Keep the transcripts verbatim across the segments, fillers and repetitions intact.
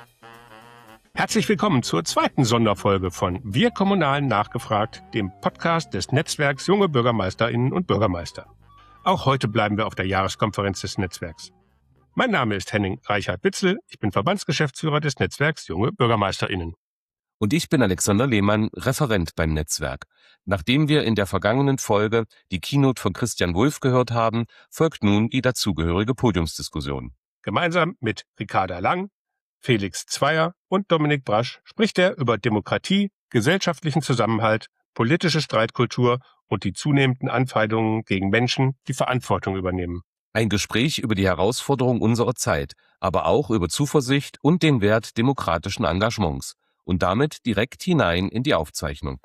Herzlich willkommen zur zweiten Sonderfolge von Wir Kommunalen nachgefragt, dem Podcast des Netzwerks Junge BürgermeisterInnen und Bürgermeister. Auch heute bleiben wir auf der Jahreskonferenz des Netzwerks. Mein Name ist Henning Reichhardt-Witzel, ich bin Verbandsgeschäftsführer des Netzwerks Junge BürgermeisterInnen. Und ich bin Alexander Lehmann, Referent beim Netzwerk. Nachdem wir in der vergangenen Folge die Keynote von Christian Wulff gehört haben, folgt nun die dazugehörige Podiumsdiskussion. Gemeinsam mit Ricarda Lang, Felix Zweier und Dominik Brasch spricht er über Demokratie, gesellschaftlichen Zusammenhalt, politische Streitkultur und die zunehmenden Anfeindungen gegen Menschen, die Verantwortung übernehmen. Ein Gespräch über die Herausforderungen unserer Zeit, aber auch über Zuversicht und den Wert demokratischen Engagements. Und damit direkt hinein in die Aufzeichnung.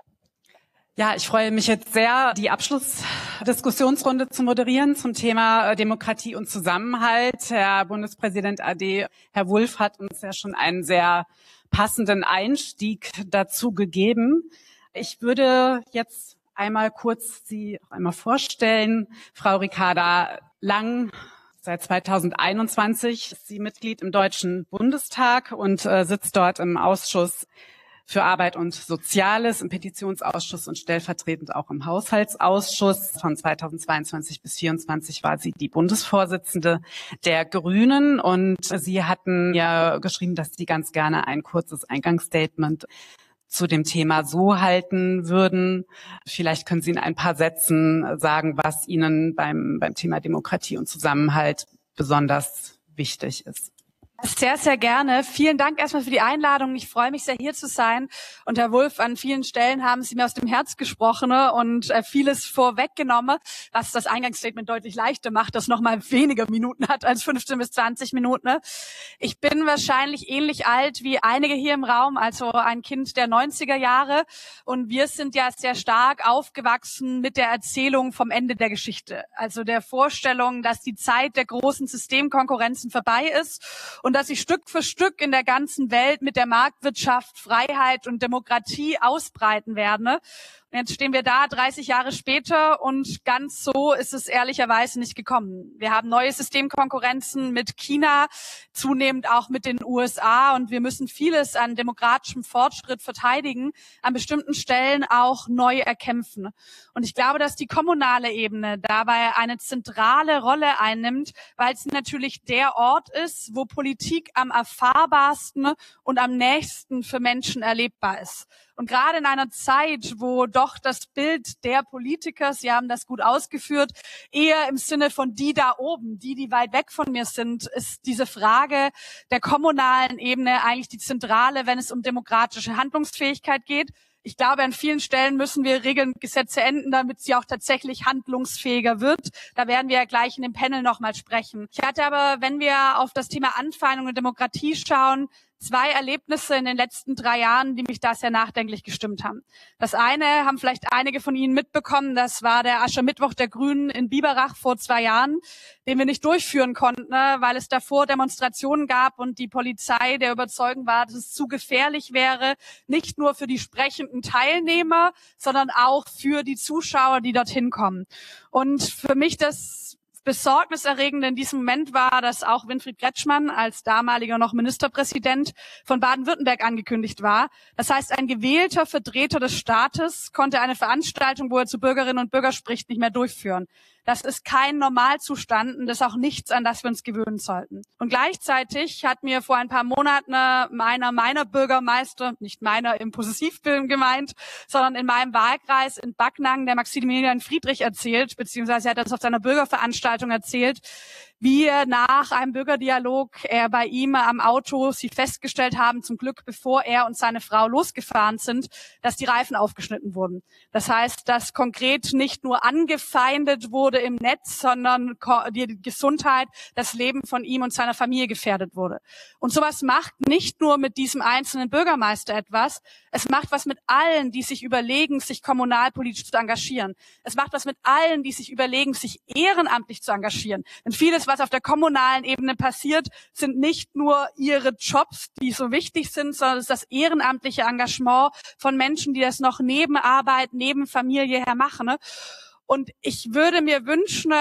Ja, ich freue mich jetzt sehr, die Abschlussdiskussionsrunde zu moderieren zum Thema Demokratie und Zusammenhalt. Herr Bundespräsident A D, Herr Wulff hat uns ja schon einen sehr passenden Einstieg dazu gegeben. Ich würde jetzt einmal kurz Sie einmal vorstellen. Frau Ricarda Lang, seit zweitausendeinundzwanzig ist sie Mitglied im Deutschen Bundestag und äh, sitzt dort im Ausschuss für Arbeit und Soziales, im Petitionsausschuss und stellvertretend auch im Haushaltsausschuss. Von zweitausendzweiundzwanzig bis zweitausendvierundzwanzig war sie die Bundesvorsitzende der Grünen und Sie hatten ja geschrieben, dass Sie ganz gerne ein kurzes Eingangsstatement zu dem Thema so halten würden. Vielleicht können Sie in ein paar Sätzen sagen, was Ihnen beim, beim Thema Demokratie und Zusammenhalt besonders wichtig ist. Sehr, sehr gerne. Vielen Dank erstmal für die Einladung. Ich freue mich sehr, hier zu sein. Und Herr Wulff, an vielen Stellen haben Sie mir aus dem Herz gesprochen und vieles vorweggenommen, was das Eingangsstatement deutlich leichter macht, das nochmal weniger Minuten hat als fünfzehn bis zwanzig Minuten. Ich bin wahrscheinlich ähnlich alt wie einige hier im Raum, also ein Kind der neunziger Jahre. Und wir sind ja sehr stark aufgewachsen mit der Erzählung vom Ende der Geschichte. Also der Vorstellung, dass die Zeit der großen Systemkonkurrenzen vorbei ist und dass sich Stück für Stück in der ganzen Welt mit der Marktwirtschaft Freiheit und Demokratie ausbreiten werden. Und jetzt stehen wir da, dreißig Jahre später, und ganz so ist es ehrlicherweise nicht gekommen. Wir haben neue Systemkonkurrenzen mit China, zunehmend auch mit den U S A, und wir müssen vieles an demokratischem Fortschritt verteidigen, an bestimmten Stellen auch neu erkämpfen. Und ich glaube, dass die kommunale Ebene dabei eine zentrale Rolle einnimmt, weil es natürlich der Ort ist, wo Politik am erfahrbarsten und am nächsten für Menschen erlebbar ist. Und gerade in einer Zeit, wo doch das Bild der Politiker, Sie haben das gut ausgeführt, eher im Sinne von die da oben, die, die weit weg von mir sind, ist diese Frage der kommunalen Ebene eigentlich die zentrale, wenn es um demokratische Handlungsfähigkeit geht. Ich glaube, an vielen Stellen müssen wir Regeln und Gesetze ändern, damit sie auch tatsächlich handlungsfähiger wird. Da werden wir ja gleich in dem Panel nochmal sprechen. Ich hatte aber, wenn wir auf das Thema Anfeindung und Demokratie schauen, zwei Erlebnisse in den letzten drei Jahren, die mich da sehr nachdenklich gestimmt haben. Das eine haben vielleicht einige von Ihnen mitbekommen, das war der Aschermittwoch der Grünen in Biberach vor zwei Jahren, den wir nicht durchführen konnten, weil es davor Demonstrationen gab und die Polizei der Überzeugung war, dass es zu gefährlich wäre, nicht nur für die sprechenden Teilnehmer, sondern auch für die Zuschauer, die dorthin kommen. Und für mich das Besorgniserregend in diesem Moment war, dass auch Winfried Kretschmann als damaliger noch Ministerpräsident von Baden-Württemberg angekündigt war. Das heißt, ein gewählter Vertreter des Staates konnte eine Veranstaltung, wo er zu Bürgerinnen und Bürgern spricht, nicht mehr durchführen. Das ist kein Normalzustand und das ist auch nichts, an das wir uns gewöhnen sollten. Und gleichzeitig hat mir vor ein paar Monaten meiner, meiner Bürgermeister, nicht meiner im Possessivfilm gemeint, sondern in meinem Wahlkreis in Backnang, der Maximilian Friedrich erzählt, beziehungsweise er hat das auf seiner Bürgerveranstaltung erzählt, wie er nach einem Bürgerdialog er bei ihm am Auto sie festgestellt haben, zum Glück bevor er und seine Frau losgefahren sind, dass die Reifen aufgeschnitten wurden. Das heißt, dass konkret nicht nur angefeindet wurde im Netz, sondern die Gesundheit, das Leben von ihm und seiner Familie gefährdet wurde. Und sowas macht nicht nur mit diesem einzelnen Bürgermeister etwas, es macht was mit allen, die sich überlegen, sich kommunalpolitisch zu engagieren. Es macht was mit allen, die sich überlegen, sich ehrenamtlich zu engagieren. Denn vieles, was auf der kommunalen Ebene passiert, sind nicht nur ihre Jobs, die so wichtig sind, sondern es ist das ehrenamtliche Engagement von Menschen, die das noch neben Arbeit, neben Familie her machen. Und ich würde mir wünschen,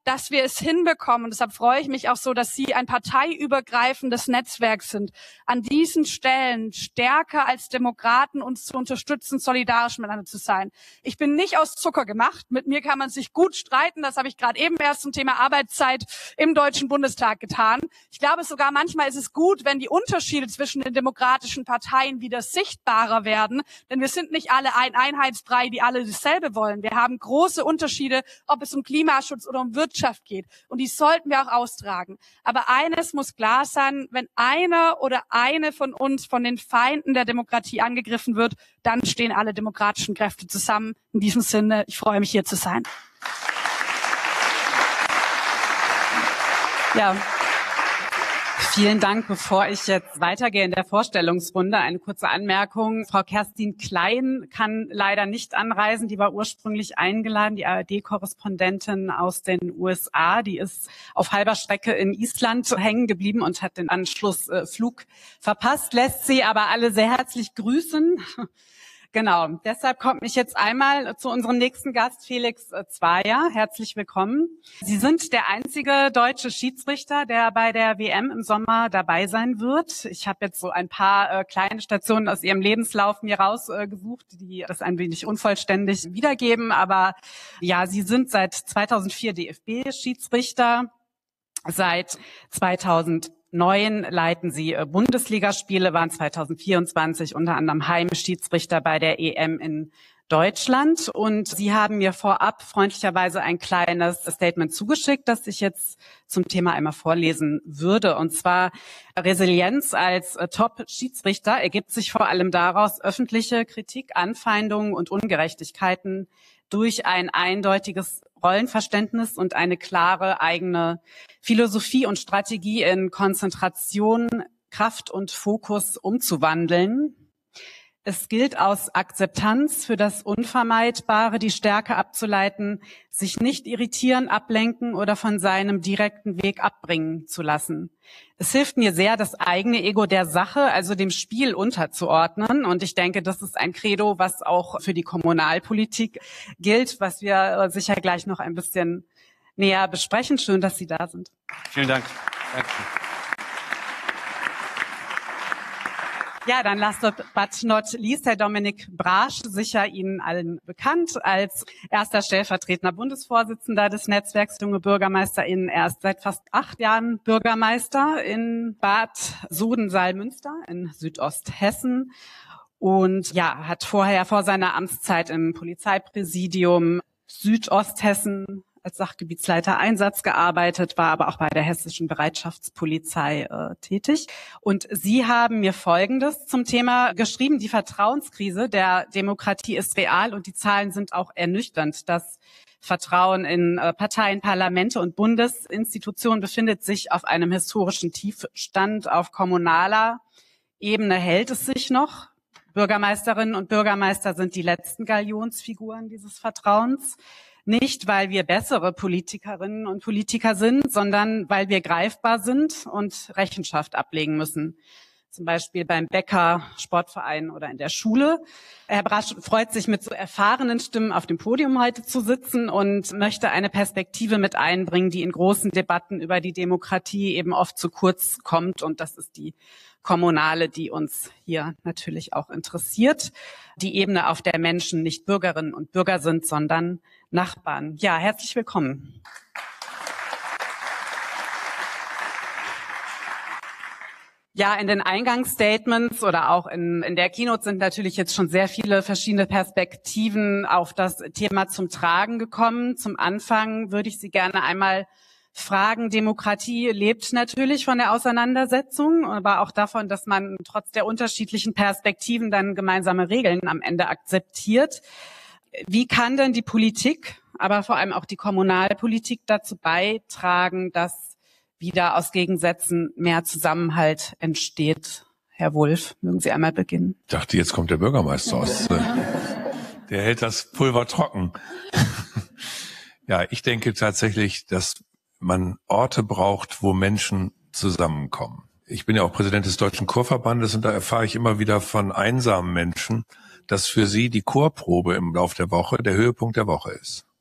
dass wir es hinbekommen, und deshalb freue ich mich auch so, dass Sie ein parteiübergreifendes Netzwerk sind, an diesen Stellen stärker als Demokraten uns zu unterstützen, solidarisch miteinander zu sein. Ich bin nicht aus Zucker gemacht. Mit mir kann man sich gut streiten. Das habe ich gerade eben erst zum Thema Arbeitszeit im Deutschen Bundestag getan. Ich glaube sogar, manchmal ist es gut, wenn die Unterschiede zwischen den demokratischen Parteien wieder sichtbarer werden, denn wir sind nicht alle ein Einheitsbrei, die alle dasselbe wollen. Wir haben große Unterschiede, ob es um Klimaschutz oder um Wirtschaft geht, und die sollten wir auch austragen. Aber eines muss klar sein: Wenn einer oder eine von uns von den Feinden der Demokratie angegriffen wird, dann stehen alle demokratischen Kräfte zusammen. In diesem Sinne, ich freue mich, hier zu sein. Ja. Vielen Dank. Bevor ich jetzt weitergehe in der Vorstellungsrunde, eine kurze Anmerkung. Frau Kerstin Klein kann leider nicht anreisen. Die war ursprünglich eingeladen, die A R D-Korrespondentin aus den U S A. Die ist auf halber Strecke in Island hängen geblieben und hat den Anschlussflug verpasst, lässt sie aber alle sehr herzlich grüßen. Genau, deshalb komme ich jetzt einmal zu unserem nächsten Gast, Felix Zweier. Herzlich willkommen. Sie sind der einzige deutsche Schiedsrichter, der bei der W M im Sommer dabei sein wird. Ich habe jetzt so ein paar äh, kleine Stationen aus Ihrem Lebenslauf mir rausgesucht, äh, die das ein wenig unvollständig wiedergeben. Aber ja, Sie sind seit zweitausendvier D F B-Schiedsrichter, seit zweitausendneun leiten Sie Bundesligaspiele, waren zweitausendvierundzwanzig unter anderem Heimschiedsrichter bei der E M in Deutschland. Und Sie haben mir vorab freundlicherweise ein kleines Statement zugeschickt, das ich jetzt zum Thema einmal vorlesen würde. Und zwar: Resilienz als Top-Schiedsrichter ergibt sich vor allem daraus, öffentliche Kritik, Anfeindungen und Ungerechtigkeiten durch ein eindeutiges Rollenverständnis und eine klare eigene Philosophie und Strategie in Konzentration, Kraft und Fokus umzuwandeln. Es gilt, aus Akzeptanz für das Unvermeidbare die Stärke abzuleiten, sich nicht irritieren, ablenken oder von seinem direkten Weg abbringen zu lassen. Es hilft mir sehr, das eigene Ego der Sache, also dem Spiel, unterzuordnen. Und ich denke, das ist ein Credo, was auch für die Kommunalpolitik gilt, was wir sicher gleich noch ein bisschen näher besprechen. Schön, dass Sie da sind. Vielen Dank. Danke. Ja, dann last but not least, Herr Dominik Brasch, sicher Ihnen allen bekannt als erster stellvertretender Bundesvorsitzender des Netzwerks Junge BürgermeisterInnen. Er ist seit fast acht Jahren Bürgermeister in Bad Soden-Salmünster in Südosthessen und ja, hat vorher vor seiner Amtszeit im Polizeipräsidium Südosthessen als Sachgebietsleiter Einsatz gearbeitet, war aber auch bei der Hessischen Bereitschaftspolizei äh, tätig. Und Sie haben mir Folgendes zum Thema geschrieben: Die Vertrauenskrise der Demokratie ist real und die Zahlen sind auch ernüchternd. Das Vertrauen in äh, Parteien, Parlamente und Bundesinstitutionen befindet sich auf einem historischen Tiefstand. Auf kommunaler Ebene hält es sich noch. Bürgermeisterinnen und Bürgermeister sind die letzten Galionsfiguren dieses Vertrauens. Nicht, weil wir bessere Politikerinnen und Politiker sind, sondern weil wir greifbar sind und Rechenschaft ablegen müssen. Zum Beispiel beim Bäcker, Sportverein oder in der Schule. Herr Brasch freut sich, mit so erfahrenen Stimmen auf dem Podium heute zu sitzen und möchte eine Perspektive mit einbringen, die in großen Debatten über die Demokratie eben oft zu kurz kommt. Und das ist die kommunale, die uns hier natürlich auch interessiert. Die Ebene, auf der Menschen nicht Bürgerinnen und Bürger sind, sondern Nachbarn. Ja, herzlich willkommen. Ja, in den Eingangsstatements oder auch in, in der Keynote sind natürlich jetzt schon sehr viele verschiedene Perspektiven auf das Thema zum Tragen gekommen. Zum Anfang würde ich Sie gerne einmal fragen: Demokratie lebt natürlich von der Auseinandersetzung, aber auch davon, dass man trotz der unterschiedlichen Perspektiven dann gemeinsame Regeln am Ende akzeptiert. Wie kann denn die Politik, aber vor allem auch die Kommunalpolitik dazu beitragen, dass wieder aus Gegensätzen mehr Zusammenhalt entsteht? Herr Wulff, mögen Sie einmal beginnen? Ich dachte, jetzt kommt der Bürgermeister aus. Der hält das Pulver trocken. Ja, ich denke tatsächlich, dass man Orte braucht, wo Menschen zusammenkommen. Ich bin ja auch Präsident des Deutschen Chorverbandes und da erfahre ich immer wieder von einsamen Menschen, dass für sie die Chorprobe im Lauf der Woche der Höhepunkt der Woche ist.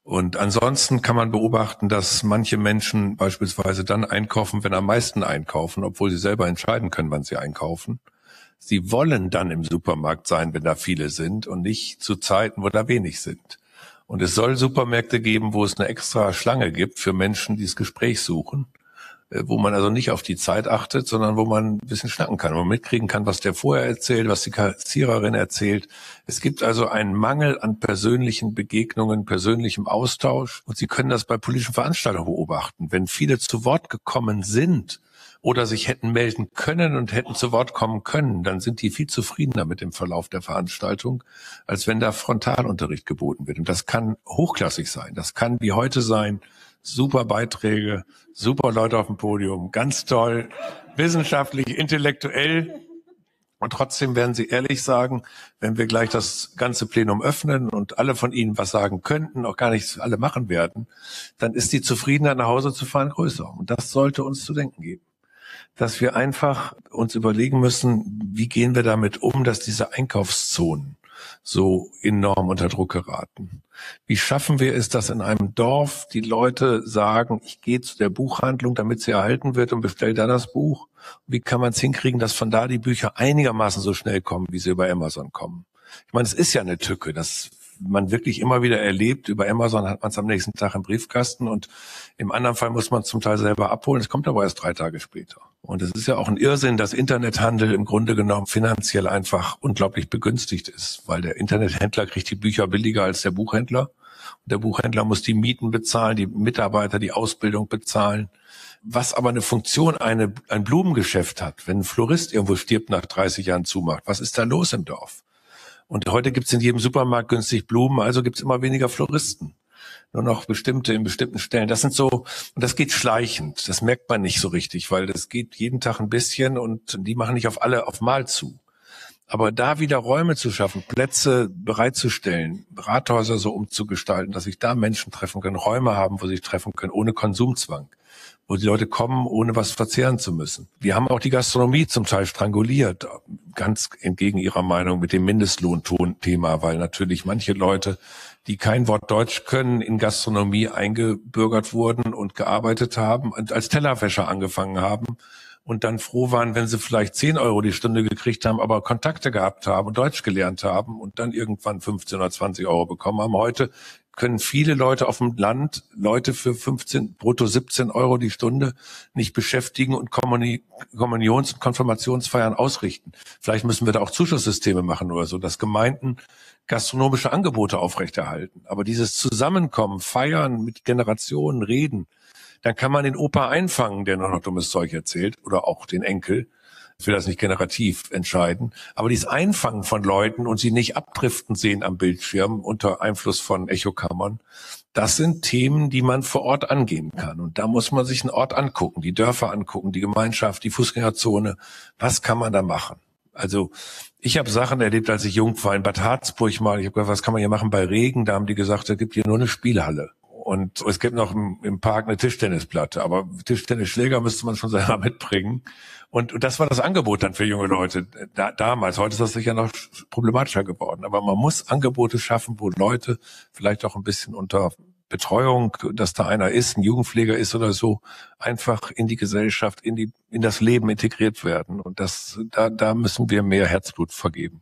Und ansonsten kann man beobachten, dass manche Menschen beispielsweise dann einkaufen, wenn am meisten einkaufen, obwohl sie selber entscheiden können, wann sie einkaufen. Sie wollen dann im Supermarkt sein, wenn da viele sind und nicht zu Zeiten, wo da wenig sind. Und es soll Supermärkte geben, wo es eine extra Schlange gibt für Menschen, die das Gespräch suchen, wo man also nicht auf die Zeit achtet, sondern wo man ein bisschen schnacken kann, wo man mitkriegen kann, was der vorher erzählt, was die Kassiererin erzählt. Es gibt also einen Mangel an persönlichen Begegnungen, persönlichem Austausch. Und Sie können das bei politischen Veranstaltungen beobachten. Wenn viele zu Wort gekommen sind oder sich hätten melden können und hätten zu Wort kommen können, dann sind die viel zufriedener mit dem Verlauf der Veranstaltung, als wenn da Frontalunterricht geboten wird. Und das kann hochklassig sein. Das kann wie heute sein. Super Beiträge, super Leute auf dem Podium, ganz toll, wissenschaftlich, intellektuell. Und trotzdem werden Sie ehrlich sagen, wenn wir gleich das ganze Plenum öffnen und alle von Ihnen was sagen könnten, auch gar nicht alle machen werden, dann ist die Zufriedenheit, nach Hause zu fahren, größer. Und das sollte uns zu denken geben. Dass wir einfach uns überlegen müssen, wie gehen wir damit um, dass diese Einkaufszonen so enorm unter Druck geraten. Wie schaffen wir es, dass in einem Dorf die Leute sagen, ich gehe zu der Buchhandlung, damit sie erhalten wird und bestelle da das Buch? Wie kann man es hinkriegen, dass von da die Bücher einigermaßen so schnell kommen, wie sie über Amazon kommen? Ich meine, es ist ja eine Tücke, dass man wirklich immer wieder erlebt, über Amazon hat man es am nächsten Tag im Briefkasten und im anderen Fall muss man es zum Teil selber abholen. Es kommt aber erst drei Tage später. Und es ist ja auch ein Irrsinn, dass Internethandel im Grunde genommen finanziell einfach unglaublich begünstigt ist, weil der Internethändler kriegt die Bücher billiger als der Buchhändler. Und der Buchhändler muss die Mieten bezahlen, die Mitarbeiter die Ausbildung bezahlen. Was aber eine Funktion eine, ein Blumengeschäft hat, wenn ein Florist irgendwo stirbt, nach dreißig Jahren zumacht, was ist da los im Dorf? Und heute gibt's in jedem Supermarkt günstig Blumen, also gibt's immer weniger Floristen. Nur noch bestimmte in bestimmten Stellen. Das sind so, und das geht schleichend. Das merkt man nicht so richtig, weil das geht jeden Tag ein bisschen und die machen nicht auf alle auf Mal zu. Aber da wieder Räume zu schaffen, Plätze bereitzustellen, Rathäuser so umzugestalten, dass sich da Menschen treffen können, Räume haben, wo sie sich treffen können, ohne Konsumzwang, wo die Leute kommen, ohne was verzehren zu müssen. Wir haben auch die Gastronomie zum Teil stranguliert, ganz entgegen ihrer Meinung mit dem Mindestlohnthema, weil natürlich manche Leute, die kein Wort Deutsch können, in Gastronomie eingebürgert wurden und gearbeitet haben und als Tellerwäscher angefangen haben und dann froh waren, wenn sie vielleicht zehn Euro die Stunde gekriegt haben, aber Kontakte gehabt haben und Deutsch gelernt haben und dann irgendwann fünfzehn oder zwanzig Euro bekommen haben. Heute können viele Leute auf dem Land Leute für fünfzehn, brutto siebzehn Euro die Stunde nicht beschäftigen und Kommunions- und Konfirmationsfeiern ausrichten. Vielleicht müssen wir da auch Zuschusssysteme machen oder so, dass Gemeinden gastronomische Angebote aufrechterhalten. Aber dieses Zusammenkommen, Feiern mit Generationen, Reden, dann kann man den Opa einfangen, der nur noch dummes Zeug erzählt, oder auch den Enkel. Ich will das nicht generativ entscheiden. Aber dieses Einfangen von Leuten und sie nicht abdriften sehen am Bildschirm unter Einfluss von Echokammern, das sind Themen, die man vor Ort angehen kann. Und da muss man sich einen Ort angucken, die Dörfer angucken, die Gemeinschaft, die Fußgängerzone. Was kann man da machen? Also ich habe Sachen erlebt, als ich jung war, in Bad Harzburg mal. Ich habe gesagt, was kann man hier machen bei Regen? Da haben die gesagt, es gibt hier nur eine Spielhalle. Und es gibt noch im, im Park eine Tischtennisplatte. Aber Tischtennisschläger müsste man schon selber mitbringen. Und, und das war das Angebot dann für junge Leute da, damals. Heute ist das sicher noch problematischer geworden. Aber man muss Angebote schaffen, wo Leute vielleicht auch ein bisschen unter Betreuung, dass da einer ist, ein Jugendpfleger ist oder so, einfach in die Gesellschaft, in die, in das Leben integriert werden. Und das, da, da müssen wir mehr Herzblut vergeben.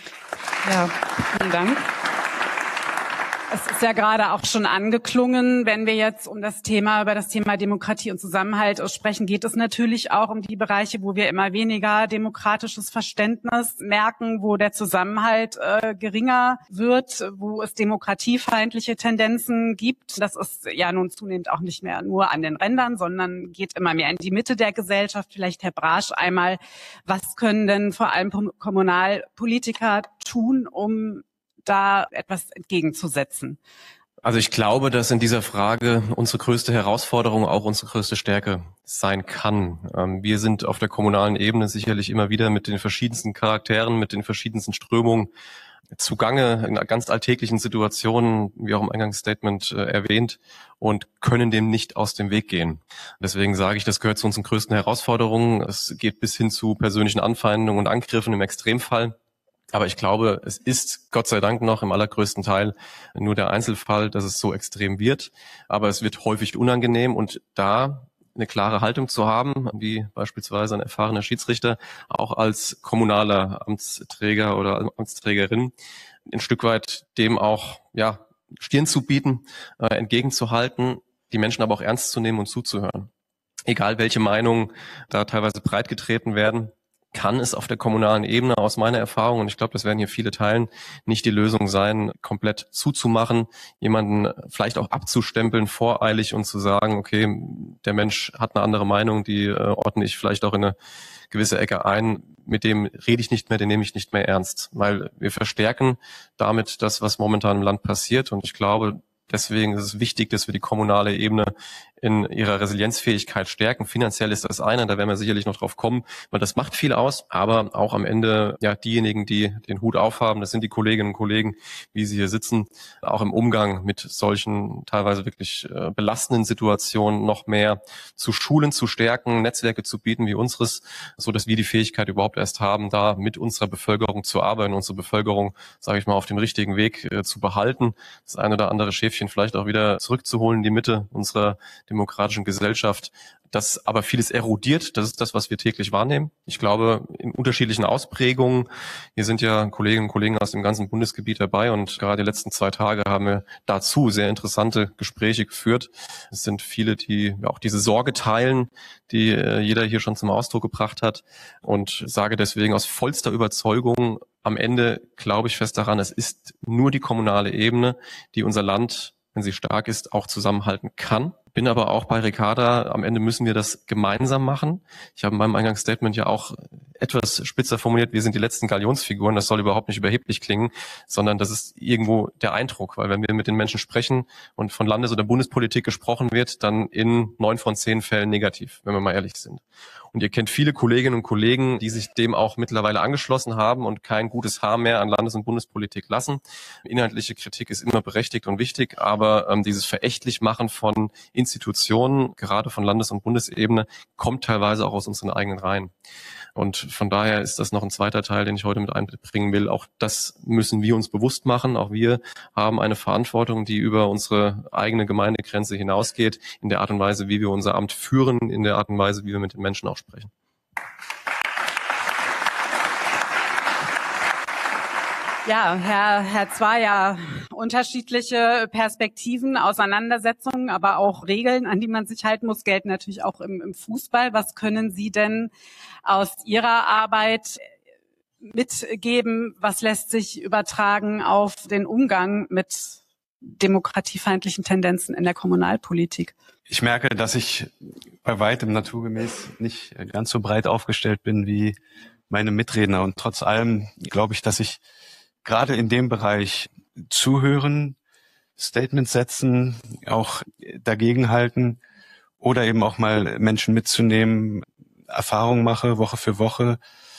Ja, vielen Dank. Es ist ja gerade auch schon angeklungen, wenn wir jetzt um das Thema, über das Thema Demokratie und Zusammenhalt sprechen, geht es natürlich auch um die Bereiche, wo wir immer weniger demokratisches Verständnis merken, wo der Zusammenhalt äh, geringer wird, wo es demokratiefeindliche Tendenzen gibt. Das ist ja nun zunehmend auch nicht mehr nur an den Rändern, sondern geht immer mehr in die Mitte der Gesellschaft. Vielleicht Herr Brasch einmal, was können denn vor allem Kommunalpolitiker tun, um da etwas entgegenzusetzen? Also ich glaube, dass in dieser Frage unsere größte Herausforderung auch unsere größte Stärke sein kann. Wir sind auf der kommunalen Ebene sicherlich immer wieder mit den verschiedensten Charakteren, mit den verschiedensten Strömungen zugange in ganz alltäglichen Situationen, wie auch im Eingangsstatement erwähnt, und können dem nicht aus dem Weg gehen. Deswegen sage ich, das gehört zu unseren größten Herausforderungen. Es geht bis hin zu persönlichen Anfeindungen und Angriffen im Extremfall. Aber ich glaube, es ist Gott sei Dank noch im allergrößten Teil nur der Einzelfall, dass es so extrem wird. Aber es wird häufig unangenehm und da eine klare Haltung zu haben, wie beispielsweise ein erfahrener Schiedsrichter, auch als kommunaler Amtsträger oder Amtsträgerin, ein Stück weit dem auch ja Stirn zu bieten, äh, entgegenzuhalten, die Menschen aber auch ernst zu nehmen und zuzuhören. Egal welche Meinungen da teilweise breitgetreten werden, kann es auf der kommunalen Ebene aus meiner Erfahrung, und ich glaube, das werden hier viele teilen, nicht die Lösung sein, komplett zuzumachen, jemanden vielleicht auch abzustempeln, voreilig und zu sagen, okay, der Mensch hat eine andere Meinung, die äh, ordne ich vielleicht auch in eine gewisse Ecke ein, mit dem rede ich nicht mehr, den nehme ich nicht mehr ernst, weil wir verstärken damit das, was momentan im Land passiert, und ich glaube, deswegen ist es wichtig, dass wir die kommunale Ebene in ihrer Resilienzfähigkeit stärken. Finanziell ist das eine, da werden wir sicherlich noch drauf kommen, weil das macht viel aus, aber auch am Ende ja diejenigen, die den Hut aufhaben, das sind die Kolleginnen und Kollegen, wie sie hier sitzen, auch im Umgang mit solchen teilweise wirklich äh, belastenden Situationen noch mehr zu schulen, zu stärken, Netzwerke zu bieten wie unseres, so dass wir die Fähigkeit überhaupt erst haben, da mit unserer Bevölkerung zu arbeiten, unsere Bevölkerung, sage ich mal, auf dem richtigen Weg äh, zu behalten, das ein oder andere Schäfchen vielleicht auch wieder zurückzuholen in die Mitte unserer demokratischen Gesellschaft, das aber vieles erodiert. Das ist das, was wir täglich wahrnehmen. Ich glaube, in unterschiedlichen Ausprägungen. Hier sind ja Kolleginnen und Kollegen aus dem ganzen Bundesgebiet dabei und gerade die letzten zwei Tage haben wir dazu sehr interessante Gespräche geführt. Es sind viele, die auch diese Sorge teilen, die jeder hier schon zum Ausdruck gebracht hat, und sage deswegen aus vollster Überzeugung, am Ende glaube ich fest daran, es ist nur die kommunale Ebene, die unser Land, wenn sie stark ist, auch zusammenhalten kann. Bin aber auch bei Ricarda, am Ende müssen wir das gemeinsam machen. Ich habe in meinem Eingangsstatement ja auch etwas spitzer formuliert, wir sind die letzten Galionsfiguren. Das soll überhaupt nicht überheblich klingen, sondern das ist irgendwo der Eindruck. Weil wenn wir mit den Menschen sprechen und von Landes- oder Bundespolitik gesprochen wird, dann in neun von zehn Fällen negativ, wenn wir mal ehrlich sind. Und ihr kennt viele Kolleginnen und Kollegen, die sich dem auch mittlerweile angeschlossen haben und kein gutes Haar mehr an Landes- und Bundespolitik lassen. Inhaltliche Kritik ist immer berechtigt und wichtig, aber ähm, dieses Verächtlichmachen von Institutionen, gerade von Landes- und Bundesebene, kommt teilweise auch aus unseren eigenen Reihen. Und von daher ist das noch ein zweiter Teil, den ich heute mit einbringen will. Auch das müssen wir uns bewusst machen. Auch wir haben eine Verantwortung, die über unsere eigene Gemeindegrenze hinausgeht, in der Art und Weise, wie wir unser Amt führen, in der Art und Weise, wie wir mit den Menschen auch sprechen. Ja, Herr, Herr Zweier, unterschiedliche Perspektiven, Auseinandersetzungen, aber auch Regeln, an die man sich halten muss, gelten natürlich auch im, im Fußball. Was können Sie denn aus Ihrer Arbeit mitgeben? Was lässt sich übertragen auf den Umgang mit demokratiefeindlichen Tendenzen in der Kommunalpolitik? Ich merke, dass ich bei weitem naturgemäß nicht ganz so breit aufgestellt bin wie meine Mitredner. Und trotz allem glaube ich, dass ich gerade in dem Bereich zuhören, Statements setzen, auch dagegenhalten oder eben auch mal Menschen mitzunehmen, Erfahrungen mache, Woche für Woche,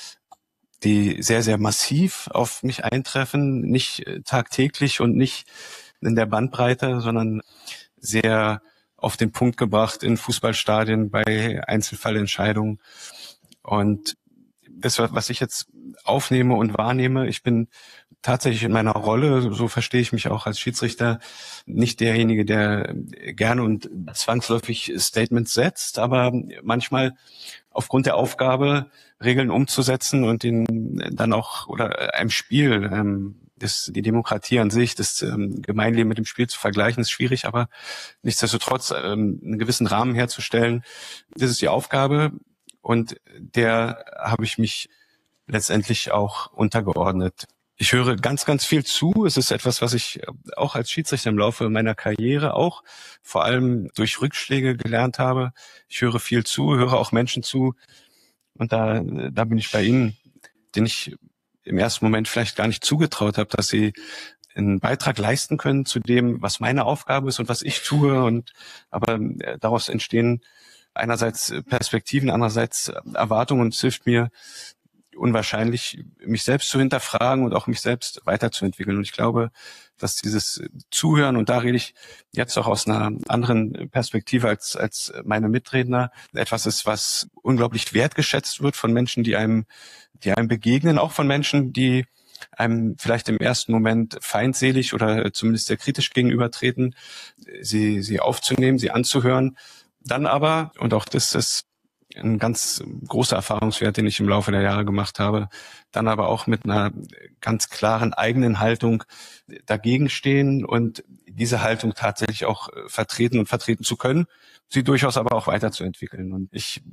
die sehr, sehr massiv auf mich eintreffen, nicht tagtäglich und nicht in der Bandbreite, sondern sehr auf den Punkt gebracht in Fußballstadien bei Einzelfallentscheidungen. Und das, was ich jetzt aufnehme und wahrnehme, ich bin tatsächlich in meiner Rolle, so verstehe ich mich auch als Schiedsrichter, nicht derjenige, der gerne und zwangsläufig Statements setzt, aber manchmal aufgrund der Aufgabe, Regeln umzusetzen und den dann auch, oder einem Spiel, ähm, das, die Demokratie an sich, das ähm, Gemeinleben mit dem Spiel zu vergleichen, ist schwierig, aber nichtsdestotrotz ähm, einen gewissen Rahmen herzustellen, das ist die Aufgabe, und der habe ich mich letztendlich auch untergeordnet. Ich höre ganz, ganz viel zu. Es ist etwas, was ich auch als Schiedsrichter im Laufe meiner Karriere auch vor allem durch Rückschläge gelernt habe. Ich höre viel zu, höre auch Menschen zu. Und da, da bin ich bei Ihnen, den ich im ersten Moment vielleicht gar nicht zugetraut habe, dass sie einen Beitrag leisten können zu dem, was meine Aufgabe ist und was ich tue. Und aber daraus entstehen einerseits Perspektiven, andererseits Erwartungen, und es hilft mir unwahrscheinlich, mich selbst zu hinterfragen und auch mich selbst weiterzuentwickeln. Und ich glaube, dass dieses Zuhören, und da rede ich jetzt auch aus einer anderen Perspektive als, als meine Mitredner, etwas ist, was unglaublich wertgeschätzt wird von Menschen, die einem, die einem begegnen, auch von Menschen, die einem vielleicht im ersten Moment feindselig oder zumindest sehr kritisch gegenübertreten, sie, sie aufzunehmen, sie anzuhören. Dann aber, und auch das ist ein ganz großer Erfahrungswert, den ich im Laufe der Jahre gemacht habe, dann aber auch mit einer ganz klaren eigenen Haltung dagegen stehen und diese Haltung tatsächlich auch vertreten und vertreten zu können, sie durchaus aber auch weiterzuentwickeln. Und ich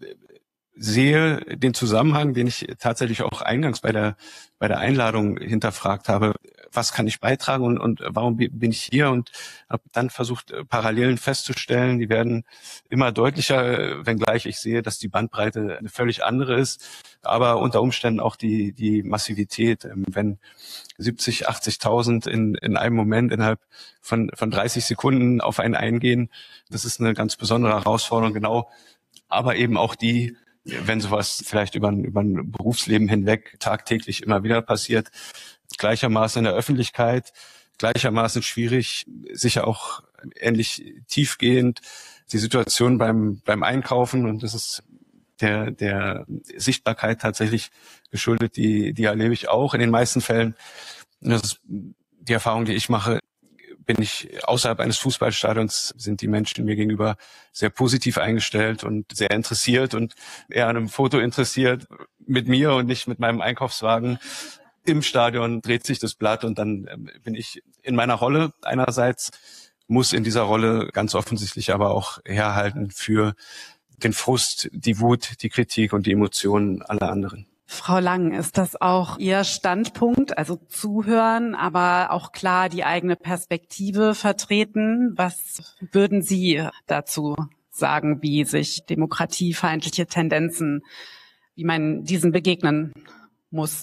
sehe den Zusammenhang, den ich tatsächlich auch eingangs bei der bei der Einladung hinterfragt habe, was kann ich beitragen und, und warum bin ich hier, und habe dann versucht, Parallelen festzustellen. Die werden immer deutlicher, wenngleich ich sehe, dass die Bandbreite eine völlig andere ist, aber unter Umständen auch die die Massivität. Wenn siebzig, achtzigtausend in in einem Moment innerhalb von von dreißig Sekunden auf einen eingehen, das ist eine ganz besondere Herausforderung, genau, aber eben auch die, wenn sowas vielleicht über ein, über ein Berufsleben hinweg tagtäglich immer wieder passiert, gleichermaßen in der Öffentlichkeit, gleichermaßen schwierig, sicher auch ähnlich tiefgehend die Situation beim beim Einkaufen, und das ist der der Sichtbarkeit tatsächlich geschuldet, die die erlebe ich auch in den meisten Fällen. Das ist die Erfahrung, die ich mache. Bin ich außerhalb eines Fußballstadions, sind die Menschen mir gegenüber sehr positiv eingestellt und sehr interessiert und eher an einem Foto interessiert mit mir und nicht mit meinem Einkaufswagen. Im Stadion dreht sich das Blatt und dann bin ich in meiner Rolle einerseits, muss in dieser Rolle ganz offensichtlich aber auch herhalten für den Frust, die Wut, die Kritik und die Emotionen aller anderen. Frau Lang, ist das auch Ihr Standpunkt, also zuhören, aber auch klar die eigene Perspektive vertreten? Was würden Sie dazu sagen, wie sich demokratiefeindliche Tendenzen, wie man diesen begegnen muss?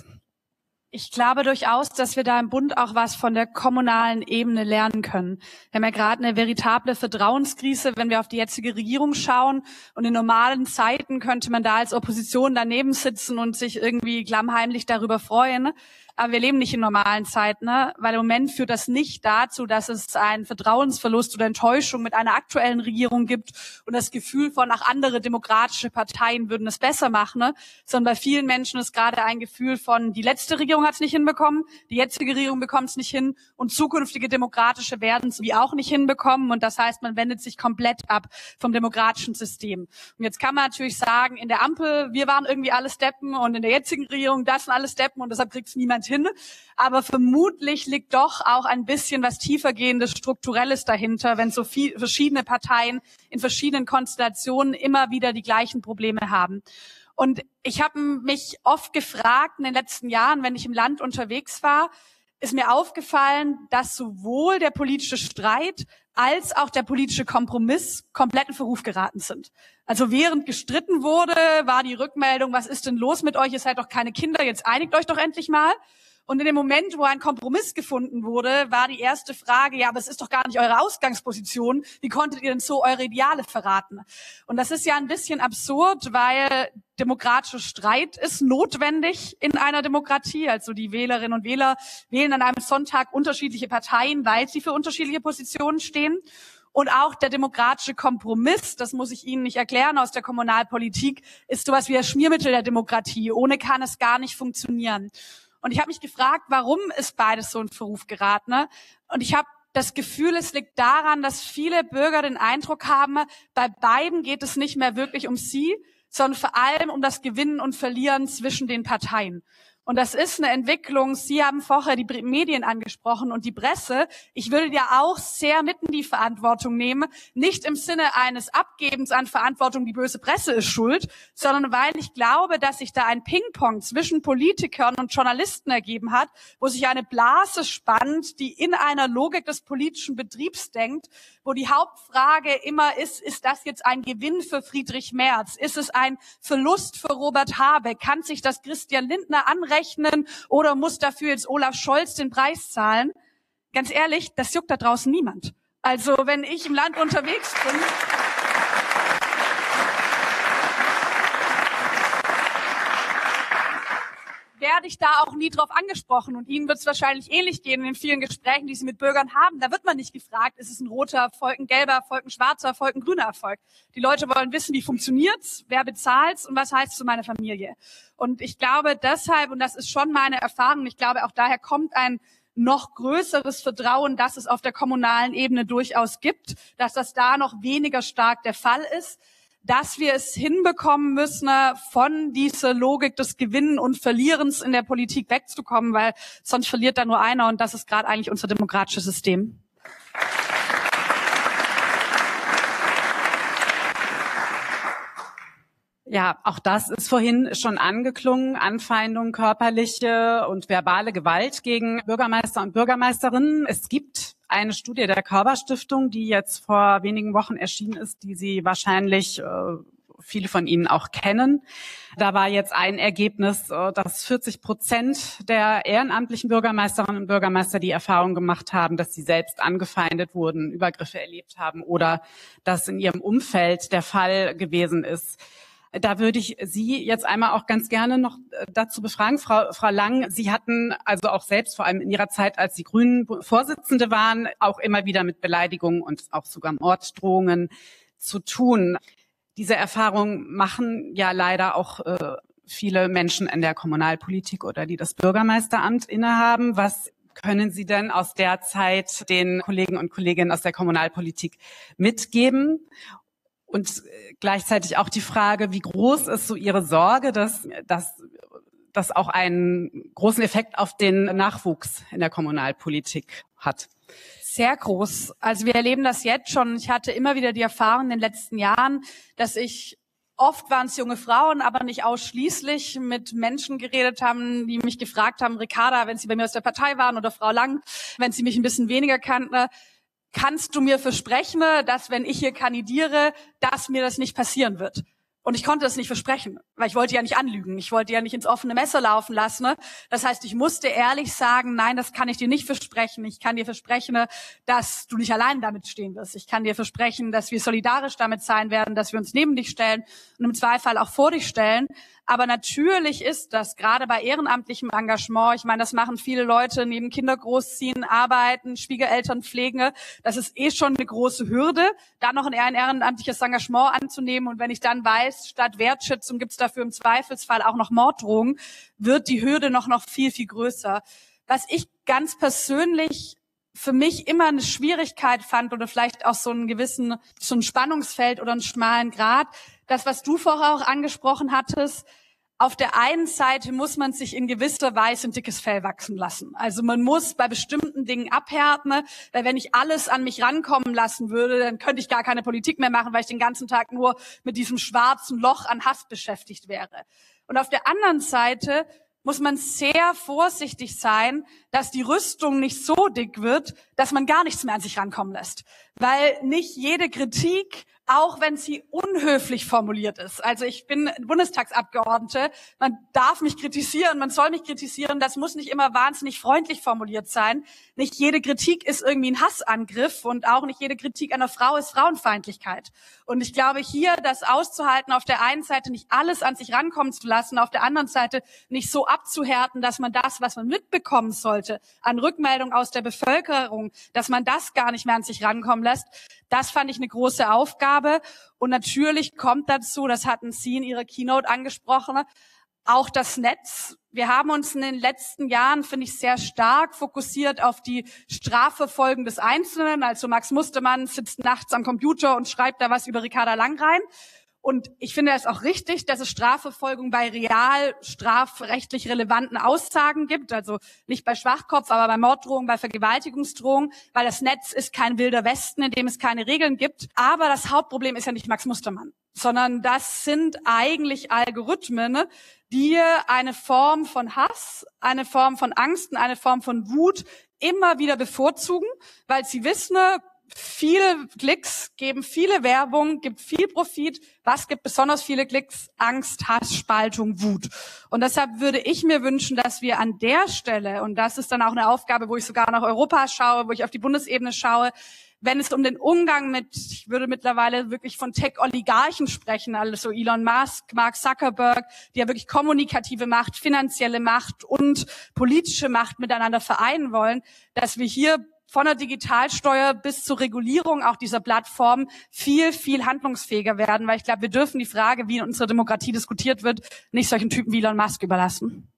Ich glaube durchaus, dass wir da im Bund auch was von der kommunalen Ebene lernen können. Wir haben ja gerade eine veritable Vertrauenskrise, wenn wir auf die jetzige Regierung schauen. Und in normalen Zeiten könnte man da als Opposition daneben sitzen und sich irgendwie klammheimlich darüber freuen. Aber wir leben nicht in normalen Zeiten, ne? Weil im Moment führt das nicht dazu, dass es einen Vertrauensverlust oder Enttäuschung mit einer aktuellen Regierung gibt und das Gefühl von, ach, andere demokratische Parteien würden es besser machen, ne? Sondern bei vielen Menschen ist gerade ein Gefühl von, die letzte Regierung hat es nicht hinbekommen, die jetzige Regierung bekommt es nicht hin und zukünftige demokratische werden es wie auch nicht hinbekommen. Und das heißt, man wendet sich komplett ab vom demokratischen System. Und jetzt kann man natürlich sagen, in der Ampel, wir waren irgendwie alle Steppen und in der jetzigen Regierung, das sind alle Steppen und deshalb kriegt es niemand hin. Aber vermutlich liegt doch auch ein bisschen was tiefergehendes, Strukturelles dahinter, wenn so viel, verschiedene Parteien in verschiedenen Konstellationen immer wieder die gleichen Probleme haben. Und ich habe mich oft gefragt in den letzten Jahren, wenn ich im Land unterwegs war, ist mir aufgefallen, dass sowohl der politische Streit als auch der politische Kompromiss komplett in Verruf geraten sind. Also während gestritten wurde, war die Rückmeldung, was ist denn los mit euch? Ihr seid doch keine Kinder, jetzt einigt euch doch endlich mal. Und in dem Moment, wo ein Kompromiss gefunden wurde, war die erste Frage, ja, aber es ist doch gar nicht eure Ausgangsposition. Wie konntet ihr denn so eure Ideale verraten? Und das ist ja ein bisschen absurd, weil demokratischer Streit ist notwendig in einer Demokratie. Also die Wählerinnen und Wähler wählen an einem Sonntag unterschiedliche Parteien, weil sie für unterschiedliche Positionen stehen. Und auch der demokratische Kompromiss, das muss ich Ihnen nicht erklären aus der Kommunalpolitik, ist sowas wie das Schmiermittel der Demokratie. Ohne kann es gar nicht funktionieren. Und ich habe mich gefragt, warum ist beides so in Verruf geraten? Ne? Und ich habe das Gefühl, es liegt daran, dass viele Bürger den Eindruck haben, bei beiden geht es nicht mehr wirklich um sie, sondern vor allem um das Gewinnen und Verlieren zwischen den Parteien. Und das ist eine Entwicklung, Sie haben vorher die Medien angesprochen und die Presse. Ich würde ja auch sehr mitten die Verantwortung nehmen, nicht im Sinne eines Abgebens an Verantwortung, die böse Presse ist schuld, sondern weil ich glaube, dass sich da ein Ping-Pong zwischen Politikern und Journalisten ergeben hat, wo sich eine Blase spannt, die in einer Logik des politischen Betriebs denkt, wo die Hauptfrage immer ist, ist das jetzt ein Gewinn für Friedrich Merz? Ist es ein Verlust für Robert Habeck? Kann sich das Christian Lindner anrechnen? Oder muss dafür jetzt Olaf Scholz den Preis zahlen? Ganz ehrlich, das juckt da draußen niemand. Also wenn ich im Land unterwegs bin, wer werde ich da auch nie drauf angesprochen. Und Ihnen wird es wahrscheinlich ähnlich gehen in den vielen Gesprächen, die Sie mit Bürgern haben. Da wird man nicht gefragt, ist es ein roter Erfolg, ein gelber Erfolg, ein schwarzer Erfolg, ein grüner Erfolg. Die Leute wollen wissen, wie funktioniert's, wer bezahlt's und was heißt es für meine Familie. Und ich glaube deshalb, und das ist schon meine Erfahrung, ich glaube auch daher kommt ein noch größeres Vertrauen, dass es auf der kommunalen Ebene durchaus gibt, dass das da noch weniger stark der Fall ist, dass wir es hinbekommen müssen, von dieser Logik des Gewinnen und Verlierens in der Politik wegzukommen, weil sonst verliert da nur einer und das ist gerade eigentlich unser demokratisches System. Ja, auch das ist vorhin schon angeklungen. Anfeindung, körperliche und verbale Gewalt gegen Bürgermeister und Bürgermeisterinnen. Es gibt eine Studie der Körber-Stiftung, die jetzt vor wenigen Wochen erschienen ist, die Sie wahrscheinlich, äh, viele von Ihnen auch kennen. Da war jetzt ein Ergebnis, äh, dass vierzig Prozent der ehrenamtlichen Bürgermeisterinnen und Bürgermeister die Erfahrung gemacht haben, dass sie selbst angefeindet wurden, Übergriffe erlebt haben oder dass in ihrem Umfeld der Fall gewesen ist. Da würde ich Sie jetzt einmal auch ganz gerne noch dazu befragen, Frau, Frau Lang. Sie hatten also auch selbst, vor allem in Ihrer Zeit, als Sie Grünen-Vorsitzende waren, auch immer wieder mit Beleidigungen und auch sogar Morddrohungen zu tun. Diese Erfahrung machen ja leider auch äh, viele Menschen in der Kommunalpolitik oder die das Bürgermeisteramt innehaben. Was können Sie denn aus der Zeit den Kollegen und Kolleginnen aus der Kommunalpolitik mitgeben? Und gleichzeitig auch die Frage, wie groß ist so Ihre Sorge, dass dass das auch einen großen Effekt auf den Nachwuchs in der Kommunalpolitik hat? Sehr groß. Also wir erleben das jetzt schon. Ich hatte immer wieder die Erfahrung in den letzten Jahren, dass ich, oft waren es junge Frauen, aber nicht ausschließlich, mit Menschen geredet haben, die mich gefragt haben, Ricarda, wenn Sie bei mir aus der Partei waren, oder Frau Lang, wenn Sie mich ein bisschen weniger kannten, kannst du mir versprechen, dass wenn ich hier kandidiere, dass mir das nicht passieren wird? Und ich konnte das nicht versprechen, weil ich wollte ja nicht anlügen. Ich wollte ja nicht ins offene Messer laufen lassen. Das heißt, ich musste ehrlich sagen, nein, das kann ich dir nicht versprechen. Ich kann dir versprechen, dass du nicht allein damit stehen wirst. Ich kann dir versprechen, dass wir solidarisch damit sein werden, dass wir uns neben dich stellen und im Zweifel auch vor dich stellen. Aber natürlich ist das gerade bei ehrenamtlichem Engagement, ich meine, das machen viele Leute neben Kinder großziehen, arbeiten, Schwiegereltern pflegen. Das ist eh schon eine große Hürde, dann noch ein ehrenamtliches Engagement anzunehmen. Und wenn ich dann weiß, statt Wertschätzung gibt es dafür im Zweifelsfall auch noch Morddrohungen, wird die Hürde noch, noch viel, viel größer. Was ich ganz persönlich für mich immer eine Schwierigkeit fand oder vielleicht auch so einen gewissen, so ein Spannungsfeld oder einen schmalen Grat, das, was du vorher auch angesprochen hattest, auf der einen Seite muss man sich in gewisser Weise ein dickes Fell wachsen lassen. Also man muss bei bestimmten Dingen abhärten, weil wenn ich alles an mich rankommen lassen würde, dann könnte ich gar keine Politik mehr machen, weil ich den ganzen Tag nur mit diesem schwarzen Loch an Hass beschäftigt wäre. Und auf der anderen Seite muss man sehr vorsichtig sein, dass die Rüstung nicht so dick wird, dass man gar nichts mehr an sich rankommen lässt. Weil nicht jede Kritik, auch wenn sie unhöflich formuliert ist. Also ich bin Bundestagsabgeordnete, man darf mich kritisieren, man soll mich kritisieren, das muss nicht immer wahnsinnig freundlich formuliert sein. Nicht jede Kritik ist irgendwie ein Hassangriff und auch nicht jede Kritik einer Frau ist Frauenfeindlichkeit. Und ich glaube, hier das auszuhalten, auf der einen Seite nicht alles an sich rankommen zu lassen, auf der anderen Seite nicht so abzuhärten, dass man das, was man mitbekommen sollte, an Rückmeldung aus der Bevölkerung, dass man das gar nicht mehr an sich rankommen lässt, das fand ich eine große Aufgabe. Und natürlich kommt dazu, das hatten Sie in Ihrer Keynote angesprochen, auch das Netz. Wir haben uns in den letzten Jahren, finde ich, sehr stark fokussiert auf die Strafverfolgung des Einzelnen. Also Max Mustermann sitzt nachts am Computer und schreibt da was über Ricarda Lang rein. Und ich finde es auch richtig, dass es Strafverfolgung bei real strafrechtlich relevanten Aussagen gibt. Also nicht bei Schwachkopf, aber bei Morddrohungen, bei Vergewaltigungsdrohungen, weil das Netz ist kein wilder Westen, in dem es keine Regeln gibt. Aber das Hauptproblem ist ja nicht Max Mustermann, sondern das sind eigentlich Algorithmen, die eine Form von Hass, eine Form von Angst und eine Form von Wut immer wieder bevorzugen, weil sie wissen, viele Klicks geben viele Werbung, gibt viel Profit. Was gibt besonders viele Klicks? Angst, Hass, Spaltung, Wut. Und deshalb würde ich mir wünschen, dass wir an der Stelle, und das ist dann auch eine Aufgabe, wo ich sogar nach Europa schaue, wo ich auf die Bundesebene schaue, wenn es um den Umgang mit, ich würde mittlerweile wirklich von Tech-Oligarchen sprechen, also Elon Musk, Mark Zuckerberg, die ja wirklich kommunikative Macht, finanzielle Macht und politische Macht miteinander vereinen wollen, dass wir hier von der Digitalsteuer bis zur Regulierung auch dieser Plattformen viel, viel handlungsfähiger werden, weil ich glaube, wir dürfen die Frage, wie in unserer Demokratie diskutiert wird, nicht solchen Typen wie Elon Musk überlassen.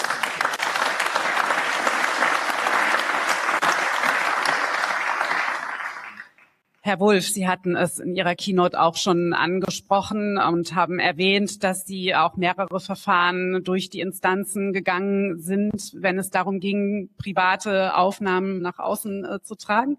Herr Wulff, Sie hatten es in Ihrer Keynote auch schon angesprochen und haben erwähnt, dass Sie auch mehrere Verfahren durch die Instanzen gegangen sind, wenn es darum ging, private Aufnahmen nach außen äh, zu tragen.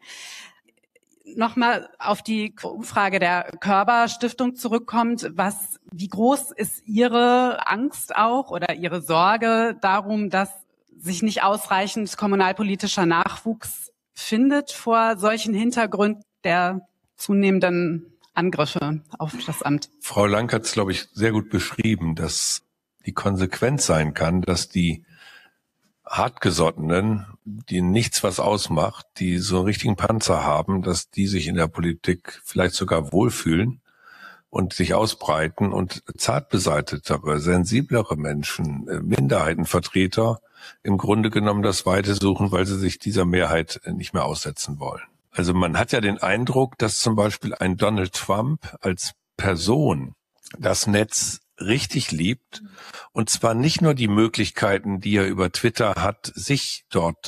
Nochmal auf die Umfrage der Körber Stiftung zurückkommt. Was, wie groß ist Ihre Angst auch oder Ihre Sorge darum, dass sich nicht ausreichend kommunalpolitischer Nachwuchs findet vor solchen Hintergründen der zunehmenden Angriffe auf das Amt? Frau Lang hat es, glaube ich, sehr gut beschrieben, dass die Konsequenz sein kann, dass die Hartgesottenen, die nichts was ausmacht, die so einen richtigen Panzer haben, dass die sich in der Politik vielleicht sogar wohlfühlen und sich ausbreiten und zartbeseitetere, sensiblere Menschen, Minderheitenvertreter im Grunde genommen das Weite suchen, weil sie sich dieser Mehrheit nicht mehr aussetzen wollen. Also man hat ja den Eindruck, dass zum Beispiel ein Donald Trump als Person das Netz richtig liebt und zwar nicht nur die Möglichkeiten, die er über Twitter hat, sich dort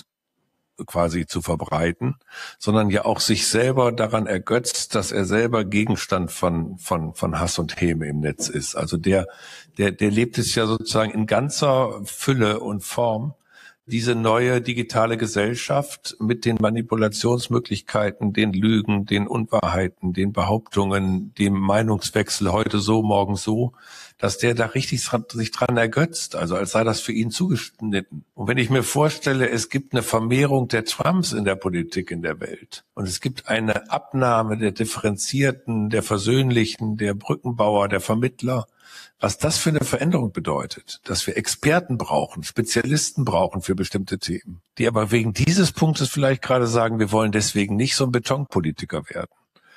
quasi zu verbreiten, sondern ja auch sich selber daran ergötzt, dass er selber Gegenstand von von von Hass und Häme im Netz ist. Also der der der lebt es ja sozusagen in ganzer Fülle und Form. Diese neue digitale Gesellschaft mit den Manipulationsmöglichkeiten, den Lügen, den Unwahrheiten, den Behauptungen, dem Meinungswechsel heute so, morgen so, dass der da richtig sich dran ergötzt, also als sei das für ihn zugeschnitten. Und wenn ich mir vorstelle, es gibt eine Vermehrung der Trumps in der Politik in der Welt und es gibt eine Abnahme der Differenzierten, der Versöhnlichen, der Brückenbauer, der Vermittler, was das für eine Veränderung bedeutet, dass wir Experten brauchen, Spezialisten brauchen für bestimmte Themen, die aber wegen dieses Punktes vielleicht gerade sagen, wir wollen deswegen nicht so ein Betonpolitiker werden.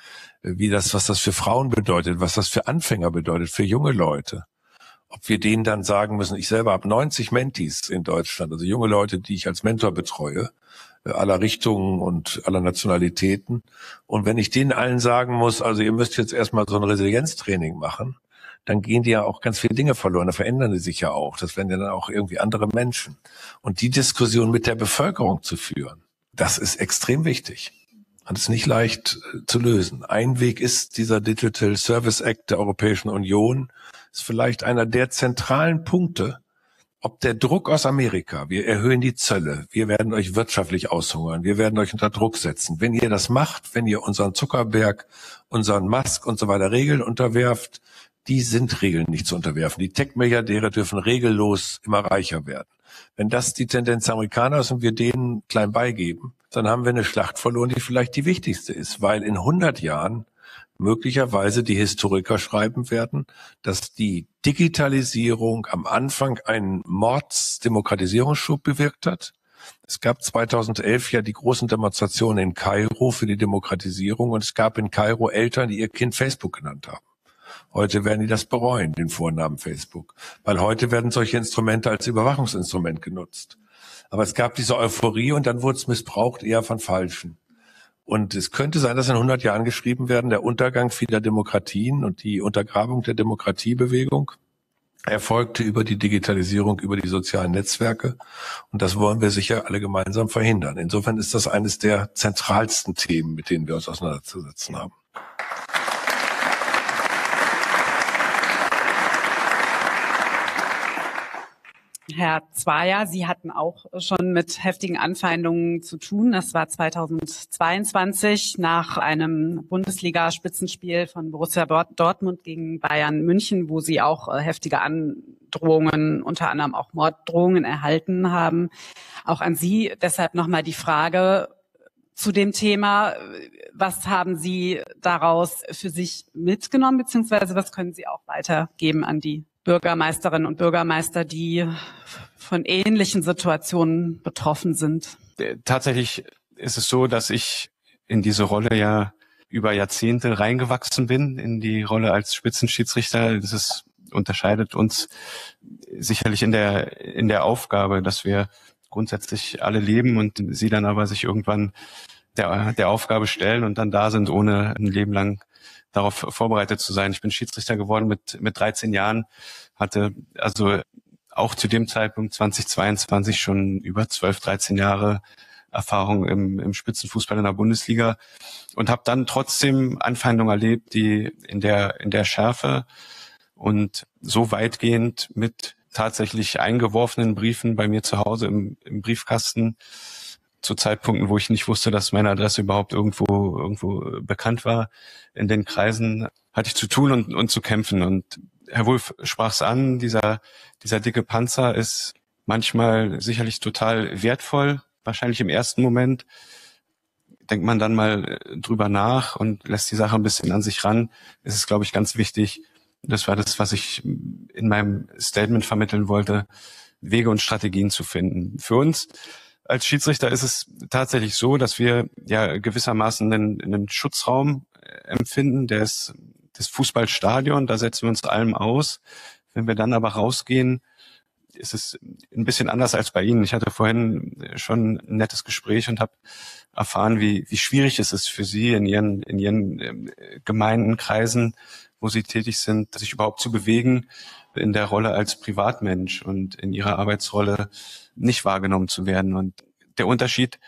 Wie das, was das für Frauen bedeutet, was das für Anfänger bedeutet, für junge Leute. Ob wir denen dann sagen müssen, ich selber habe neunzig Mentees in Deutschland, also junge Leute, die ich als Mentor betreue, aller Richtungen und aller Nationalitäten. Und wenn ich denen allen sagen muss, also ihr müsst jetzt erstmal so ein Resilienztraining machen, dann gehen die ja auch ganz viele Dinge verloren, da verändern die sich ja auch. Das werden ja dann auch irgendwie andere Menschen. Und die Diskussion mit der Bevölkerung zu führen, das ist extrem wichtig. Und es ist nicht leicht äh, zu lösen. Ein Weg ist dieser Digital Service Act der Europäischen Union. Ist vielleicht einer der zentralen Punkte, ob der Druck aus Amerika, wir erhöhen die Zölle, wir werden euch wirtschaftlich aushungern, wir werden euch unter Druck setzen. Wenn ihr das macht, wenn ihr unseren Zuckerberg, unseren Musk und so weiter Regeln unterwerft, die sind Regeln nicht zu unterwerfen. Die Tech-Milliardäre dürfen regellos immer reicher werden. Wenn das die Tendenz der Amerikaner ist und wir denen klein beigeben, dann haben wir eine Schlacht verloren, die vielleicht die wichtigste ist, weil in hundert Jahren möglicherweise die Historiker schreiben werden, dass die Digitalisierung am Anfang einen Mordsdemokratisierungsschub bewirkt hat. Es gab zweitausendelf ja die großen Demonstrationen in Kairo für die Demokratisierung und es gab in Kairo Eltern, die ihr Kind Facebook genannt haben. Heute werden die das bereuen, den Vornamen Facebook, weil heute werden solche Instrumente als Überwachungsinstrument genutzt. Aber es gab diese Euphorie und dann wurde es missbraucht eher von Falschen. Und es könnte sein, dass in hundert Jahren geschrieben werden, der Untergang vieler Demokratien und die Untergrabung der Demokratiebewegung erfolgte über die Digitalisierung, über die sozialen Netzwerke. Und das wollen wir sicher alle gemeinsam verhindern. Insofern ist das eines der zentralsten Themen, mit denen wir uns auseinanderzusetzen haben. Herr Zweier, Sie hatten auch schon mit heftigen Anfeindungen zu tun. Das war zweitausendzweiundzwanzig nach einem Bundesliga-Spitzenspiel von Borussia Dortmund gegen Bayern München, wo Sie auch heftige Androhungen, unter anderem auch Morddrohungen erhalten haben. Auch an Sie deshalb nochmal die Frage zu dem Thema. Was haben Sie daraus für sich mitgenommen, beziehungsweise was können Sie auch weitergeben an die Bürgermeisterinnen und Bürgermeister, die von ähnlichen Situationen betroffen sind? Tatsächlich ist es so, dass ich in diese Rolle ja über Jahrzehnte reingewachsen bin, in die Rolle als Spitzenschiedsrichter. Das ist, unterscheidet uns sicherlich in der, in der Aufgabe, dass wir grundsätzlich alle leben und sie dann aber sich irgendwann der, der Aufgabe stellen und dann da sind, ohne ein Leben lang darauf vorbereitet zu sein. Ich bin Schiedsrichter geworden mit, mit dreizehn Jahren, hatte also auch zu dem Zeitpunkt zweitausendzweiundzwanzig schon über zwölf, dreizehn Jahre Erfahrung im, im Spitzenfußball in der Bundesliga und habe dann trotzdem Anfeindungen erlebt, die in der in der Schärfe und so weitgehend mit tatsächlich eingeworfenen Briefen bei mir zu Hause im, im Briefkasten zu Zeitpunkten, wo ich nicht wusste, dass meine Adresse überhaupt irgendwo irgendwo bekannt war in den Kreisen, hatte ich zu tun und, und zu kämpfen. Und Herr Wulff sprach es an, dieser dieser dicke Panzer ist manchmal sicherlich total wertvoll. Wahrscheinlich im ersten Moment denkt man dann mal drüber nach und lässt die Sache ein bisschen an sich ran. Es ist, glaube ich, ganz wichtig. Das war das, was ich in meinem Statement vermitteln wollte, Wege und Strategien zu finden. Für uns als Schiedsrichter ist es tatsächlich so, dass wir ja gewissermaßen einen, einen Schutzraum empfinden, der ist das Fußballstadion, da setzen wir uns allem aus. Wenn wir dann aber rausgehen, ist es ein bisschen anders als bei Ihnen. Ich hatte vorhin schon ein nettes Gespräch und habe erfahren, wie, wie schwierig es ist für Sie in Ihren, in Ihren äh, Gemeinden, Kreisen, wo Sie tätig sind, sich überhaupt zu bewegen in der Rolle als Privatmensch und in Ihrer Arbeitsrolle nicht wahrgenommen zu werden. Und der Unterschied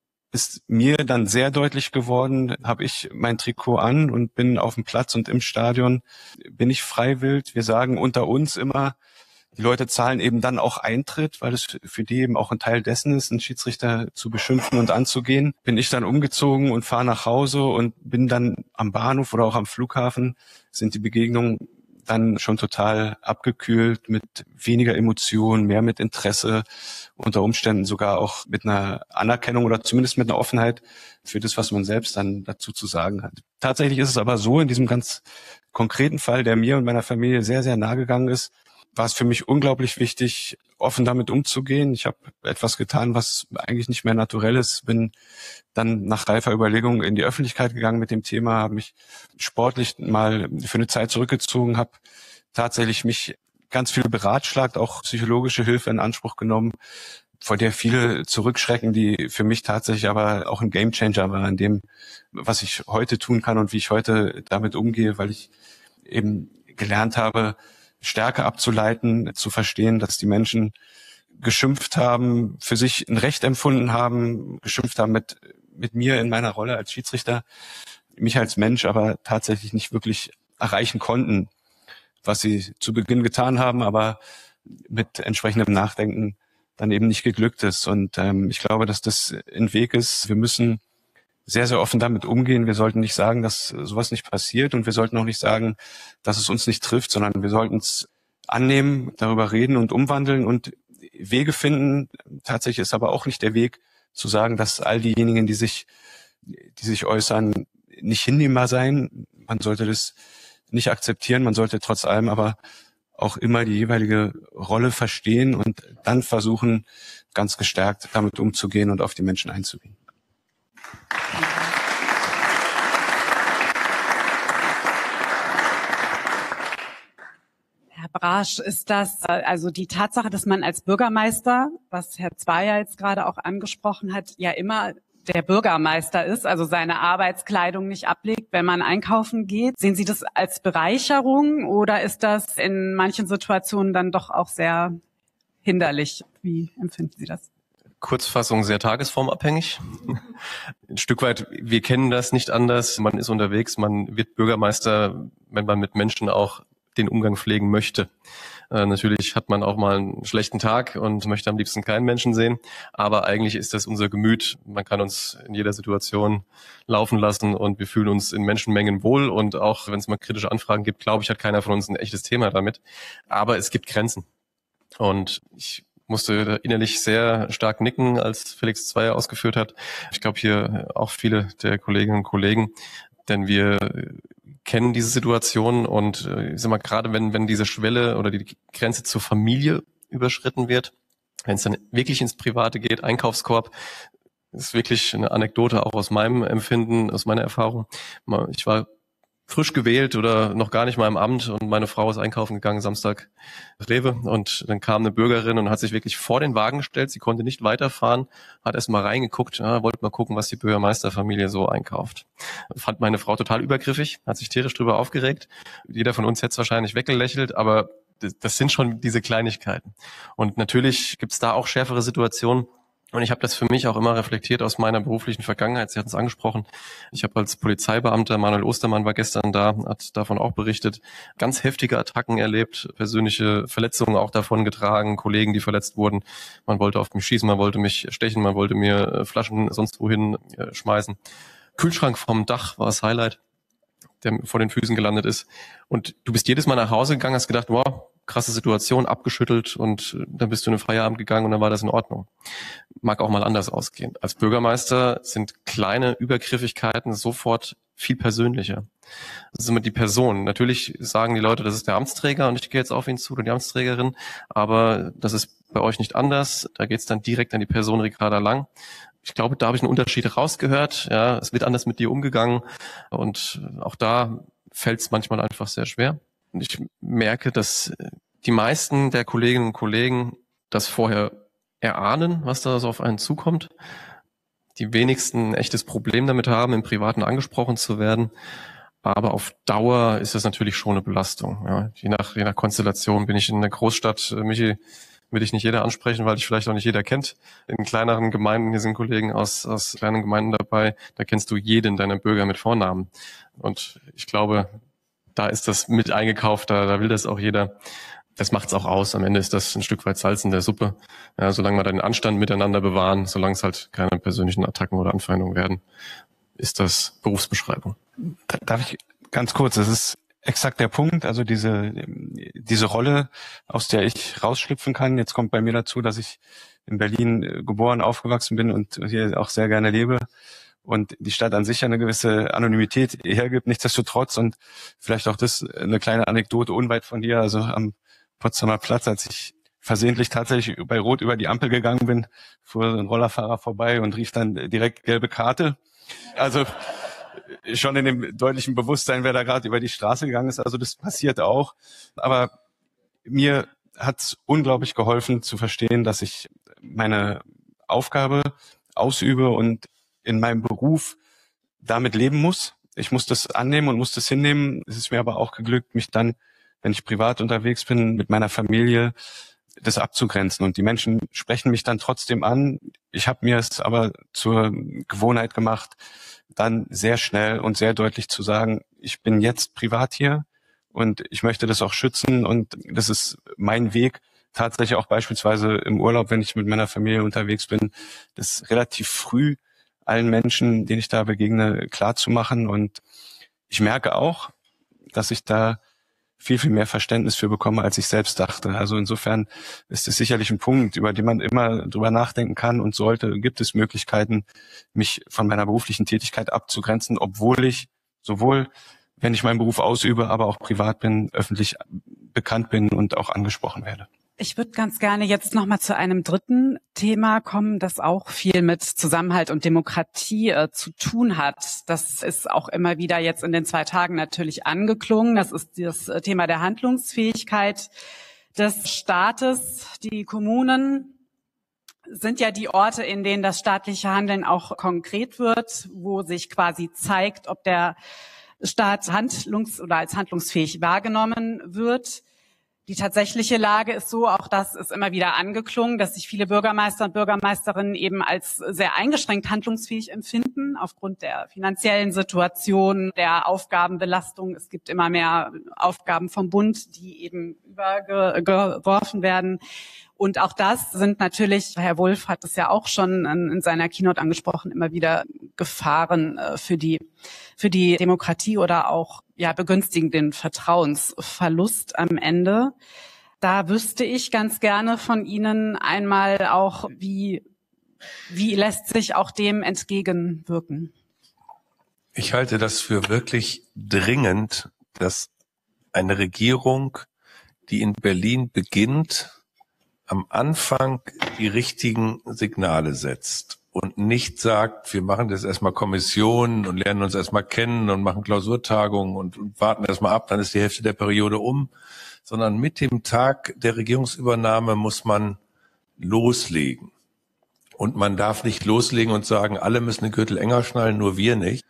ist mir dann sehr deutlich geworden. Habe ich mein Trikot an und bin auf dem Platz und im Stadion bin ich freiwillig. Wir sagen unter uns immer, die Leute zahlen eben dann auch Eintritt, weil es für die eben auch ein Teil dessen ist, einen Schiedsrichter zu beschimpfen und anzugehen. Bin ich dann umgezogen und fahre nach Hause und bin dann am Bahnhof oder auch am Flughafen, sind die Begegnungen dann schon total abgekühlt, mit weniger Emotionen, mehr mit Interesse, unter Umständen sogar auch mit einer Anerkennung oder zumindest mit einer Offenheit für das, was man selbst dann dazu zu sagen hat. Tatsächlich ist es aber so, in diesem ganz konkreten Fall, der mir und meiner Familie sehr, sehr nahe gegangen ist, war es für mich unglaublich wichtig, offen damit umzugehen. Ich habe etwas getan, was eigentlich nicht mehr naturell ist. Bin dann nach reifer Überlegung in die Öffentlichkeit gegangen mit dem Thema, habe mich sportlich mal für eine Zeit zurückgezogen, habe tatsächlich mich ganz viel beratschlagt, auch psychologische Hilfe in Anspruch genommen, vor der viele zurückschrecken, die für mich tatsächlich aber auch ein Gamechanger war in dem, was ich heute tun kann und wie ich heute damit umgehe, weil ich eben gelernt habe, Stärke abzuleiten, zu verstehen, dass die Menschen geschimpft haben, für sich ein Recht empfunden haben, geschimpft haben mit, mit mir in meiner Rolle als Schiedsrichter, mich als Mensch aber tatsächlich nicht wirklich erreichen konnten, was sie zu Beginn getan haben, aber mit entsprechendem Nachdenken dann eben nicht geglückt ist. Und ähm, ich glaube, dass das ein Weg ist. Wir müssen sehr, sehr offen damit umgehen. Wir sollten nicht sagen, dass sowas nicht passiert und wir sollten auch nicht sagen, dass es uns nicht trifft, sondern wir sollten es annehmen, darüber reden und umwandeln und Wege finden. Tatsächlich ist aber auch nicht der Weg zu sagen, dass all diejenigen, die sich, die sich äußern, nicht hinnehmbar seien. Man sollte das nicht akzeptieren. Man sollte trotz allem aber auch immer die jeweilige Rolle verstehen und dann versuchen, ganz gestärkt damit umzugehen und auf die Menschen einzugehen. Herr Brasch, ist das also die Tatsache, dass man als Bürgermeister, was Herr Zweier jetzt gerade auch angesprochen hat, ja immer der Bürgermeister ist, also seine Arbeitskleidung nicht ablegt, wenn man einkaufen geht. Sehen Sie das als Bereicherung oder ist das in manchen Situationen dann doch auch sehr hinderlich? Wie empfinden Sie das? Kurzfassung sehr tagesformabhängig. Ein Stück weit, wir kennen das nicht anders. Man ist unterwegs, man wird Bürgermeister, wenn man mit Menschen auch den Umgang pflegen möchte. Äh, natürlich hat man auch mal einen schlechten Tag und möchte am liebsten keinen Menschen sehen, aber eigentlich ist das unser Gemüt. Man kann uns in jeder Situation laufen lassen und wir fühlen uns in Menschenmengen wohl und auch wenn es mal kritische Anfragen gibt, glaube ich, hat keiner von uns ein echtes Thema damit. Aber es gibt Grenzen und ich musste innerlich sehr stark nicken, als Felix Zweier ausgeführt hat. Ich glaube hier auch viele der Kolleginnen und Kollegen, denn wir kennen diese Situation und äh, ich sag mal, gerade wenn wenn diese Schwelle oder die Grenze zur Familie überschritten wird, wenn es dann wirklich ins Private geht, Einkaufskorb, Das ist wirklich eine Anekdote auch aus meinem Empfinden, aus meiner Erfahrung. Ich war frisch gewählt oder noch gar nicht mal im Amt und meine Frau ist einkaufen gegangen, Samstag Rewe, und dann kam eine Bürgerin und hat sich wirklich vor den Wagen gestellt. Sie konnte nicht weiterfahren, hat erst mal reingeguckt, ja, wollte mal gucken, was die Bürgermeisterfamilie so einkauft. Fand meine Frau total übergriffig, hat sich tierisch drüber aufgeregt. Jeder von uns hätte es wahrscheinlich weggelächelt, aber das sind schon diese Kleinigkeiten. Und natürlich gibt es da auch schärfere Situationen. Und ich habe das für mich auch immer reflektiert aus meiner beruflichen Vergangenheit. Sie hatten es angesprochen. Ich habe als Polizeibeamter, Manuel Ostermann war gestern da, hat davon auch berichtet, ganz heftige Attacken erlebt, persönliche Verletzungen auch davon getragen, Kollegen, die verletzt wurden. Man wollte auf mich schießen, man wollte mich stechen, man wollte mir Flaschen sonst wohin schmeißen. Kühlschrank vom Dach war das Highlight, der vor den Füßen gelandet ist. Und du bist jedes Mal nach Hause gegangen, hast gedacht, wow, krasse Situation, abgeschüttelt, und dann bist du in den Feierabend gegangen und dann war das in Ordnung. Mag auch mal anders ausgehen. Als Bürgermeister sind kleine Übergriffigkeiten sofort viel persönlicher. Das ist immer die Person. Natürlich sagen die Leute, das ist der Amtsträger und ich gehe jetzt auf ihn zu oder die Amtsträgerin, aber das ist bei euch nicht anders. Da geht es dann direkt an die Person Ricarda Lang. Ich glaube, da habe ich einen Unterschied rausgehört. Ja, es wird anders mit dir umgegangen und auch da fällt es manchmal einfach sehr schwer. Und ich merke, dass die meisten der Kolleginnen und Kollegen das vorher erahnen, was da so auf einen zukommt. Die wenigsten ein echtes Problem damit haben, im Privaten angesprochen zu werden. Aber auf Dauer ist das natürlich schon eine Belastung. Ja, je nach, je nach Konstellation. Bin ich in der Großstadt, Michi, will ich nicht jeder ansprechen, weil dich vielleicht auch nicht jeder kennt. In kleineren Gemeinden, hier sind Kollegen aus, aus kleinen Gemeinden dabei, da kennst du jeden deiner Bürger mit Vornamen. Und ich glaube, da ist das mit eingekauft, da, da will das auch jeder. Das macht's auch aus. Am Ende ist das ein Stück weit Salz in der Suppe. Ja, solange wir den Anstand miteinander bewahren, solange es halt keine persönlichen Attacken oder Anfeindungen werden, ist das Berufsbeschreibung. Darf ich ganz kurz, das ist exakt der Punkt, also diese, diese Rolle, aus der ich rausschlüpfen kann. Jetzt kommt bei mir dazu, dass ich in Berlin geboren, aufgewachsen bin und hier auch sehr gerne lebe. Und die Stadt an sich eine gewisse Anonymität hergibt, nichtsdestotrotz. Und vielleicht auch das eine kleine Anekdote unweit von dir, also am Potsdamer Platz, als ich versehentlich tatsächlich bei Rot über die Ampel gegangen bin, fuhr ein Rollerfahrer vorbei und rief dann direkt gelbe Karte. Also schon in dem deutlichen Bewusstsein, wer da gerade über die Straße gegangen ist. Also das passiert auch. Aber mir hat es unglaublich geholfen zu verstehen, dass ich meine Aufgabe ausübe und in meinem Beruf damit leben muss. Ich muss das annehmen und muss das hinnehmen. Es ist mir aber auch geglückt, mich dann, wenn ich privat unterwegs bin, mit meiner Familie, das abzugrenzen. Und die Menschen sprechen mich dann trotzdem an. Ich habe mir es aber zur Gewohnheit gemacht, dann sehr schnell und sehr deutlich zu sagen, ich bin jetzt privat hier und ich möchte das auch schützen und das ist mein Weg, tatsächlich auch beispielsweise im Urlaub, wenn ich mit meiner Familie unterwegs bin, das relativ früh allen Menschen, denen ich da begegne, klar zu machen. Und ich merke auch, dass ich da viel, viel mehr Verständnis für bekomme, als ich selbst dachte. Also insofern ist es sicherlich ein Punkt, über den man immer drüber nachdenken kann und sollte. Gibt es Möglichkeiten, mich von meiner beruflichen Tätigkeit abzugrenzen, obwohl ich sowohl, wenn ich meinen Beruf ausübe, aber auch privat bin, öffentlich bekannt bin und auch angesprochen werde. Ich würde ganz gerne jetzt nochmal zu einem dritten Thema kommen, das auch viel mit Zusammenhalt und Demokratie äh, zu tun hat. Das ist auch immer wieder jetzt in den zwei Tagen natürlich angeklungen. Das ist das Thema der Handlungsfähigkeit des Staates. Die Kommunen sind ja die Orte, in denen das staatliche Handeln auch konkret wird, wo sich quasi zeigt, ob der Staat handlungs- oder als handlungsfähig wahrgenommen wird. Die tatsächliche Lage ist so, auch das ist immer wieder angeklungen, dass sich viele Bürgermeister und Bürgermeisterinnen eben als sehr eingeschränkt handlungsfähig empfinden, aufgrund der finanziellen Situation, der Aufgabenbelastung. Es gibt immer mehr Aufgaben vom Bund, die eben übergeworfen werden. Und auch das sind natürlich, Herr Wulff hat es ja auch schon in seiner Keynote angesprochen, immer wieder Gefahren für die, für die Demokratie oder auch, ja, begünstigen den Vertrauensverlust am Ende. Da wüsste ich ganz gerne von Ihnen einmal auch, wie, wie lässt sich auch dem entgegenwirken? Ich halte das für wirklich dringend, dass eine Regierung, die in Berlin beginnt, am Anfang die richtigen Signale setzt. und nicht sagt, wir machen das erstmal Kommissionen und lernen uns erstmal kennen und machen Klausurtagungen und, und warten erstmal ab, dann ist die Hälfte der Periode um, sondern mit dem Tag der Regierungsübernahme muss man loslegen. Und man darf nicht loslegen und sagen, alle müssen den Gürtel enger schnallen, nur wir nicht.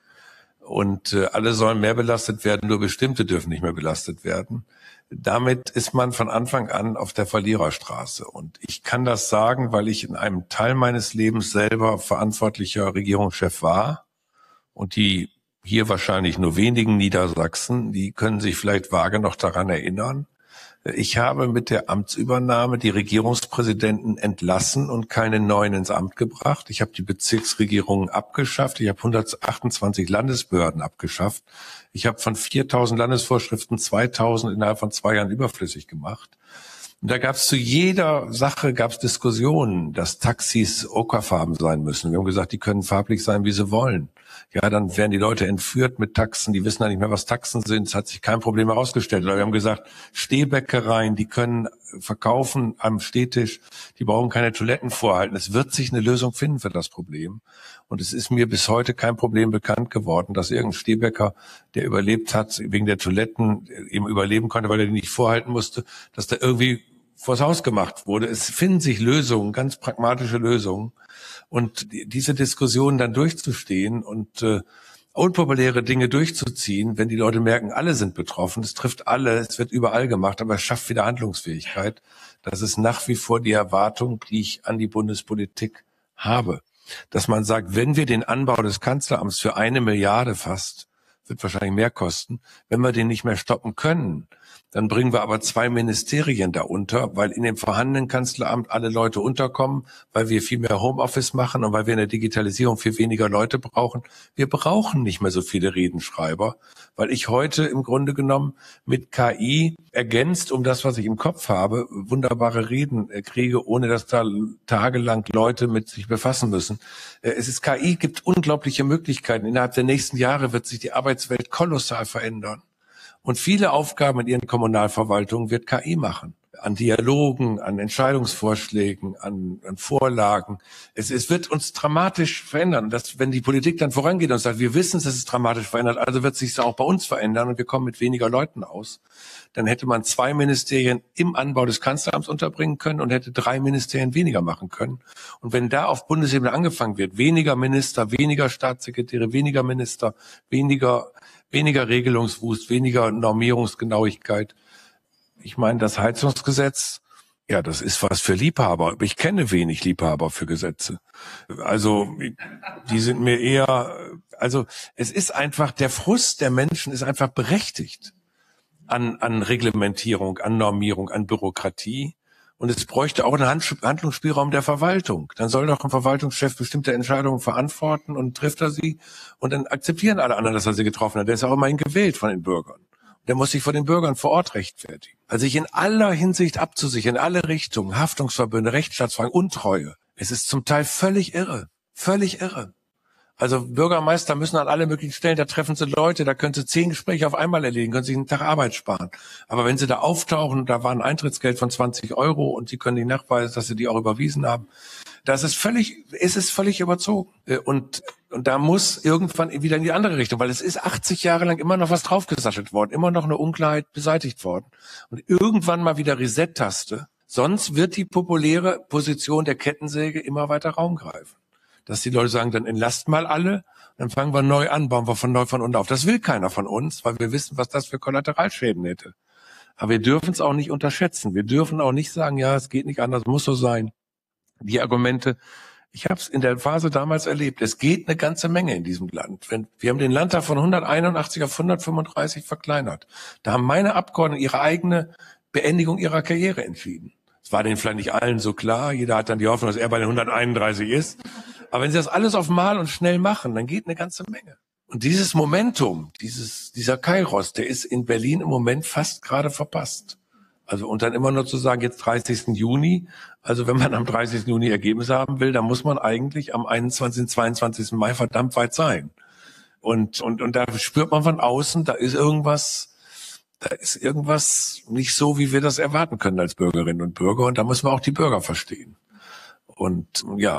Und äh, alle sollen mehr belastet werden, nur bestimmte dürfen nicht mehr belastet werden. Damit ist man von Anfang an auf der Verliererstraße. Und ich kann das sagen, weil ich in einem Teil meines Lebens selber verantwortlicher Regierungschef war. Und die hier wahrscheinlich nur wenigen Niedersachsen, die können sich vielleicht vage noch daran erinnern. Ich habe mit der Amtsübernahme die Regierungspräsidenten entlassen und keine neuen ins Amt gebracht. Ich habe die Bezirksregierungen abgeschafft. Ich habe hundertachtundzwanzig Landesbehörden abgeschafft. Ich habe von viertausend Landesvorschriften zweitausend innerhalb von zwei Jahren überflüssig gemacht. Und da gab es zu jeder Sache gab es Diskussionen, dass Taxis ockerfarben sein müssen. Wir haben gesagt, die können farblich sein, wie sie wollen. Ja, dann werden die Leute entführt mit Taxen, die wissen ja nicht mehr, was Taxen sind. Es hat sich kein Problem herausgestellt. Oder wir haben gesagt, Stehbäckereien, die können verkaufen am Stehtisch, die brauchen keine Toiletten vorhalten. Es wird sich eine Lösung finden für das Problem. Und es ist mir bis heute kein Problem bekannt geworden, dass irgendein Stehbäcker, der überlebt hat, wegen der Toiletten eben überleben konnte, weil er die nicht vorhalten musste, dass da irgendwie vors Haus gemacht wurde. Es finden sich Lösungen, ganz pragmatische Lösungen. Und diese Diskussion dann durchzustehen und äh, unpopuläre Dinge durchzuziehen, wenn die Leute merken, alle sind betroffen, es trifft alle, es wird überall gemacht, aber es schafft wieder Handlungsfähigkeit. Das ist nach wie vor die Erwartung, die ich an die Bundespolitik habe. Dass man sagt, wenn wir den Anbau des Kanzleramts für eine Milliarde fast, wird wahrscheinlich mehr kosten, wenn wir den nicht mehr stoppen können, dann bringen wir aber zwei Ministerien da unter, weil in dem vorhandenen Kanzleramt alle Leute unterkommen, weil wir viel mehr Homeoffice machen und weil wir in der Digitalisierung viel weniger Leute brauchen. Wir brauchen nicht mehr so viele Redenschreiber, weil ich heute im Grunde genommen mit K I ergänzt um das, was ich im Kopf habe, wunderbare Reden kriege, ohne dass da tagelang Leute mit sich befassen müssen. Es ist K I, gibt unglaubliche Möglichkeiten. Innerhalb der nächsten Jahre wird sich die Arbeitswelt kolossal verändern. Und viele Aufgaben in ihren Kommunalverwaltungen wird K I machen. An Dialogen, an Entscheidungsvorschlägen, an, an Vorlagen. Es, es wird uns dramatisch verändern. Dass, wenn die Politik dann vorangeht und sagt, wir wissen, dass es dramatisch verändert, also wird es sich auch bei uns verändern und wir kommen mit weniger Leuten aus. Dann hätte man zwei Ministerien im Anbau des Kanzleramts unterbringen können und hätte drei Ministerien weniger machen können. Und wenn da auf Bundesebene angefangen wird, weniger Minister, weniger Staatssekretäre, weniger Minister, weniger weniger Regelungswust, weniger Normierungsgenauigkeit. Ich meine, das Heizungsgesetz, ja, das ist was für Liebhaber. Ich kenne wenig Liebhaber für Gesetze. Also, die sind mir eher, also, es ist einfach, der Frust der Menschen ist einfach berechtigt an, an Reglementierung, an Normierung, an Bürokratie. Und es bräuchte auch einen Handlungsspielraum der Verwaltung. Dann soll doch ein Verwaltungschef bestimmte Entscheidungen verantworten und trifft er sie. Und dann akzeptieren alle anderen, dass er sie getroffen hat. Der ist auch immerhin gewählt von den Bürgern. Der muss sich vor den Bürgern vor Ort rechtfertigen. Also sich in aller Hinsicht abzusichern, in alle Richtungen, Haftungsverbünde, Rechtsstaatsfragen, Untreue. Es ist zum Teil völlig irre. Völlig irre. Also Bürgermeister müssen an alle möglichen Stellen, da treffen sie Leute, da können sie zehn Gespräche auf einmal erledigen, können sich einen Tag Arbeit sparen. Aber wenn sie da auftauchen, da war ein Eintrittsgeld von zwanzig Euro und sie können die nachweisen, dass sie die auch überwiesen haben, das ist völlig, es ist völlig überzogen. Und, und da muss irgendwann wieder in die andere Richtung, weil es ist achtzig Jahre lang immer noch was draufgesattelt worden, immer noch eine Unklarheit beseitigt worden. Und irgendwann mal wieder Reset-Taste, sonst wird die populäre Position der Kettensäge immer weiter Raum greifen. Dass die Leute sagen, dann entlasst mal alle, dann fangen wir neu an, bauen wir von neu von unten auf. Das will keiner von uns, weil wir wissen, was das für Kollateralschäden hätte. Aber wir dürfen es auch nicht unterschätzen. Wir dürfen auch nicht sagen, ja, es geht nicht anders, muss so sein. Die Argumente, ich habe es in der Phase damals erlebt, es geht eine ganze Menge in diesem Land. Wenn, wir haben den Landtag von hunderteinundachtzig auf hundertfünfunddreißig verkleinert. Da haben meine Abgeordneten ihre eigene Beendigung ihrer Karriere entschieden. Es war denen vielleicht nicht allen so klar. Jeder hat dann die Hoffnung, dass er bei den hunderteinunddreißig ist. Aber wenn sie das alles auf Mal und schnell machen, dann geht eine ganze Menge. Und dieses Momentum, dieses, dieser Kairos, der ist in Berlin im Moment fast gerade verpasst. Also, und dann immer nur zu sagen, jetzt dreißigsten Juni. Also, wenn man am dreißigsten Juni Ergebnisse haben will, dann muss man eigentlich am einundzwanzigsten, zweiundzwanzigsten Mai verdammt weit sein. Und, und, und da spürt man von außen, da ist irgendwas, da ist irgendwas nicht so, wie wir das erwarten können als Bürgerinnen und Bürger. Und da müssen wir auch die Bürger verstehen. Und, ja,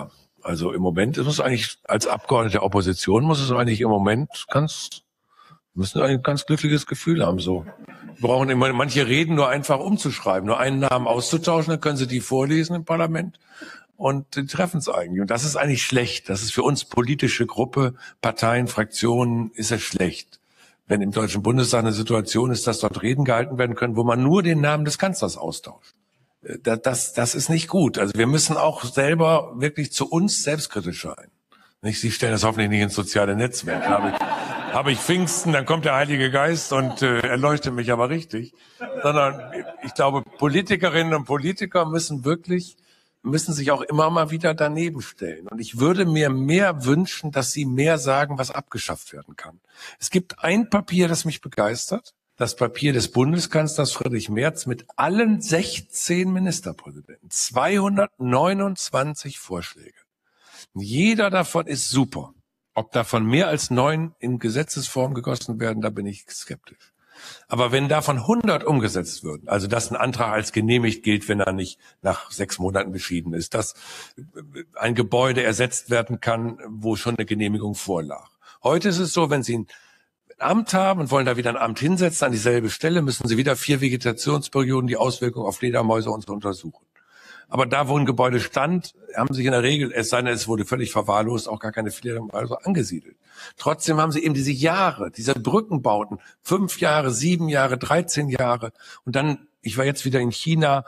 Also im Moment ist es eigentlich, als Abgeordneter der Opposition muss es eigentlich im Moment ganz, müssen eigentlich ein ganz glückliches Gefühl haben, so. Wir brauchen immer, manche reden nur einfach umzuschreiben, nur einen Namen auszutauschen, dann können sie die vorlesen im Parlament und die treffen es eigentlich. Und das ist eigentlich schlecht. Das ist für uns politische Gruppe, Parteien, Fraktionen, ist es schlecht. Wenn im Deutschen Bundestag eine Situation ist, dass dort Reden gehalten werden können, wo man nur den Namen des Kanzlers austauscht. Das, das, das ist nicht gut. Also wir müssen auch selber wirklich zu uns selbstkritisch sein. Nicht? Sie stellen das hoffentlich nicht ins soziale Netzwerk. Habe ich, habe ich Pfingsten, dann kommt der Heilige Geist und äh, erleuchtet mich aber richtig. Sondern ich glaube, Politikerinnen und Politiker müssen wirklich, müssen sich auch immer mal wieder daneben stellen. Und ich würde mir mehr wünschen, dass sie mehr sagen, was abgeschafft werden kann. Es gibt ein Papier, das mich begeistert. Das Papier des Bundeskanzlers Friedrich Merz mit allen sechzehn Ministerpräsidenten. zweihundertneunundzwanzig Vorschläge. Jeder davon ist super. Ob davon mehr als neun in Gesetzesform gegossen werden, da bin ich skeptisch. Aber wenn davon hundert umgesetzt würden, also dass ein Antrag als genehmigt gilt, wenn er nicht nach sechs Monaten beschieden ist, dass ein Gebäude ersetzt werden kann, wo schon eine Genehmigung vorlag. Heute ist es so, wenn Sie ein Amt haben und wollen da wieder ein Amt hinsetzen an dieselbe Stelle, müssen Sie wieder vier Vegetationsperioden die Auswirkungen auf Fledermäuse und so untersuchen. Aber da, wo ein Gebäude stand, haben sich in der Regel, es sei denn, es wurde völlig verwahrlost, auch gar keine Fledermäuse angesiedelt. Trotzdem haben Sie eben diese Jahre, diese Brückenbauten, fünf Jahre, sieben Jahre, dreizehn Jahre. Und dann, ich war jetzt wieder in China.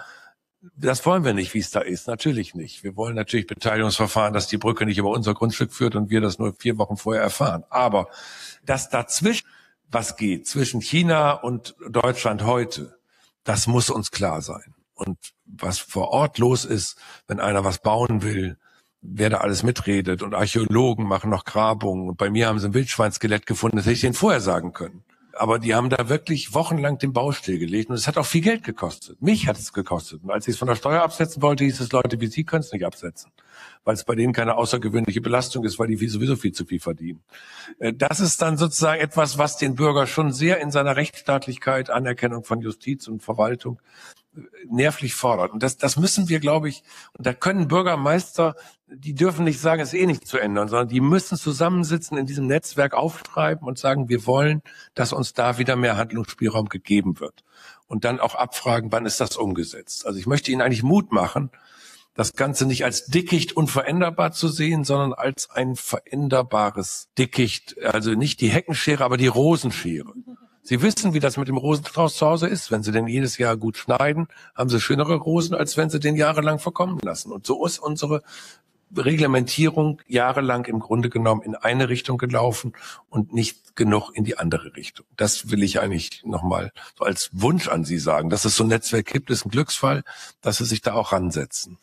Das wollen wir nicht, wie es da ist. Natürlich nicht. Wir wollen natürlich Beteiligungsverfahren, dass die Brücke nicht über unser Grundstück führt und wir das nur vier Wochen vorher erfahren. Aber dass dazwischen was geht, zwischen China und Deutschland heute, das muss uns klar sein. Und was vor Ort los ist, wenn einer was bauen will, wer da alles mitredet. Und Archäologen machen noch Grabungen. Und bei mir haben sie ein Wildschweinskelett gefunden, das hätte ich denen vorher sagen können. Aber die haben da wirklich wochenlang den Bau stillgelegt und es hat auch viel Geld gekostet. Mich hat es gekostet. Und als ich es von der Steuer absetzen wollte, hieß es, Leute wie Sie können es nicht absetzen, weil es bei denen keine außergewöhnliche Belastung ist, weil die sowieso viel zu viel verdienen. Das ist dann sozusagen etwas, was den Bürger schon sehr in seiner Rechtsstaatlichkeit, Anerkennung von Justiz und Verwaltung nervlich fordert. Und das, das müssen wir, glaube ich, und da können Bürgermeister, die dürfen nicht sagen, es ist eh nicht zu ändern, sondern die müssen zusammensitzen, in diesem Netzwerk aufschreiben und sagen, wir wollen, dass uns da wieder mehr Handlungsspielraum gegeben wird. Und dann auch abfragen, wann ist das umgesetzt. Also ich möchte Ihnen eigentlich Mut machen, das Ganze nicht als Dickicht unveränderbar zu sehen, sondern als ein veränderbares Dickicht. Also nicht die Heckenschere, aber die Rosenschere. Sie wissen, wie das mit dem Rosenstrauß zu Hause ist. Wenn Sie den jedes Jahr gut schneiden, haben Sie schönere Rosen, als wenn Sie den jahrelang verkommen lassen. Und so ist unsere Reglementierung jahrelang im Grunde genommen in eine Richtung gelaufen und nicht genug in die andere Richtung. Das will ich eigentlich nochmal so als Wunsch an Sie sagen. Dass es so ein Netzwerk gibt, ist ein Glücksfall, dass Sie sich da auch ransetzen.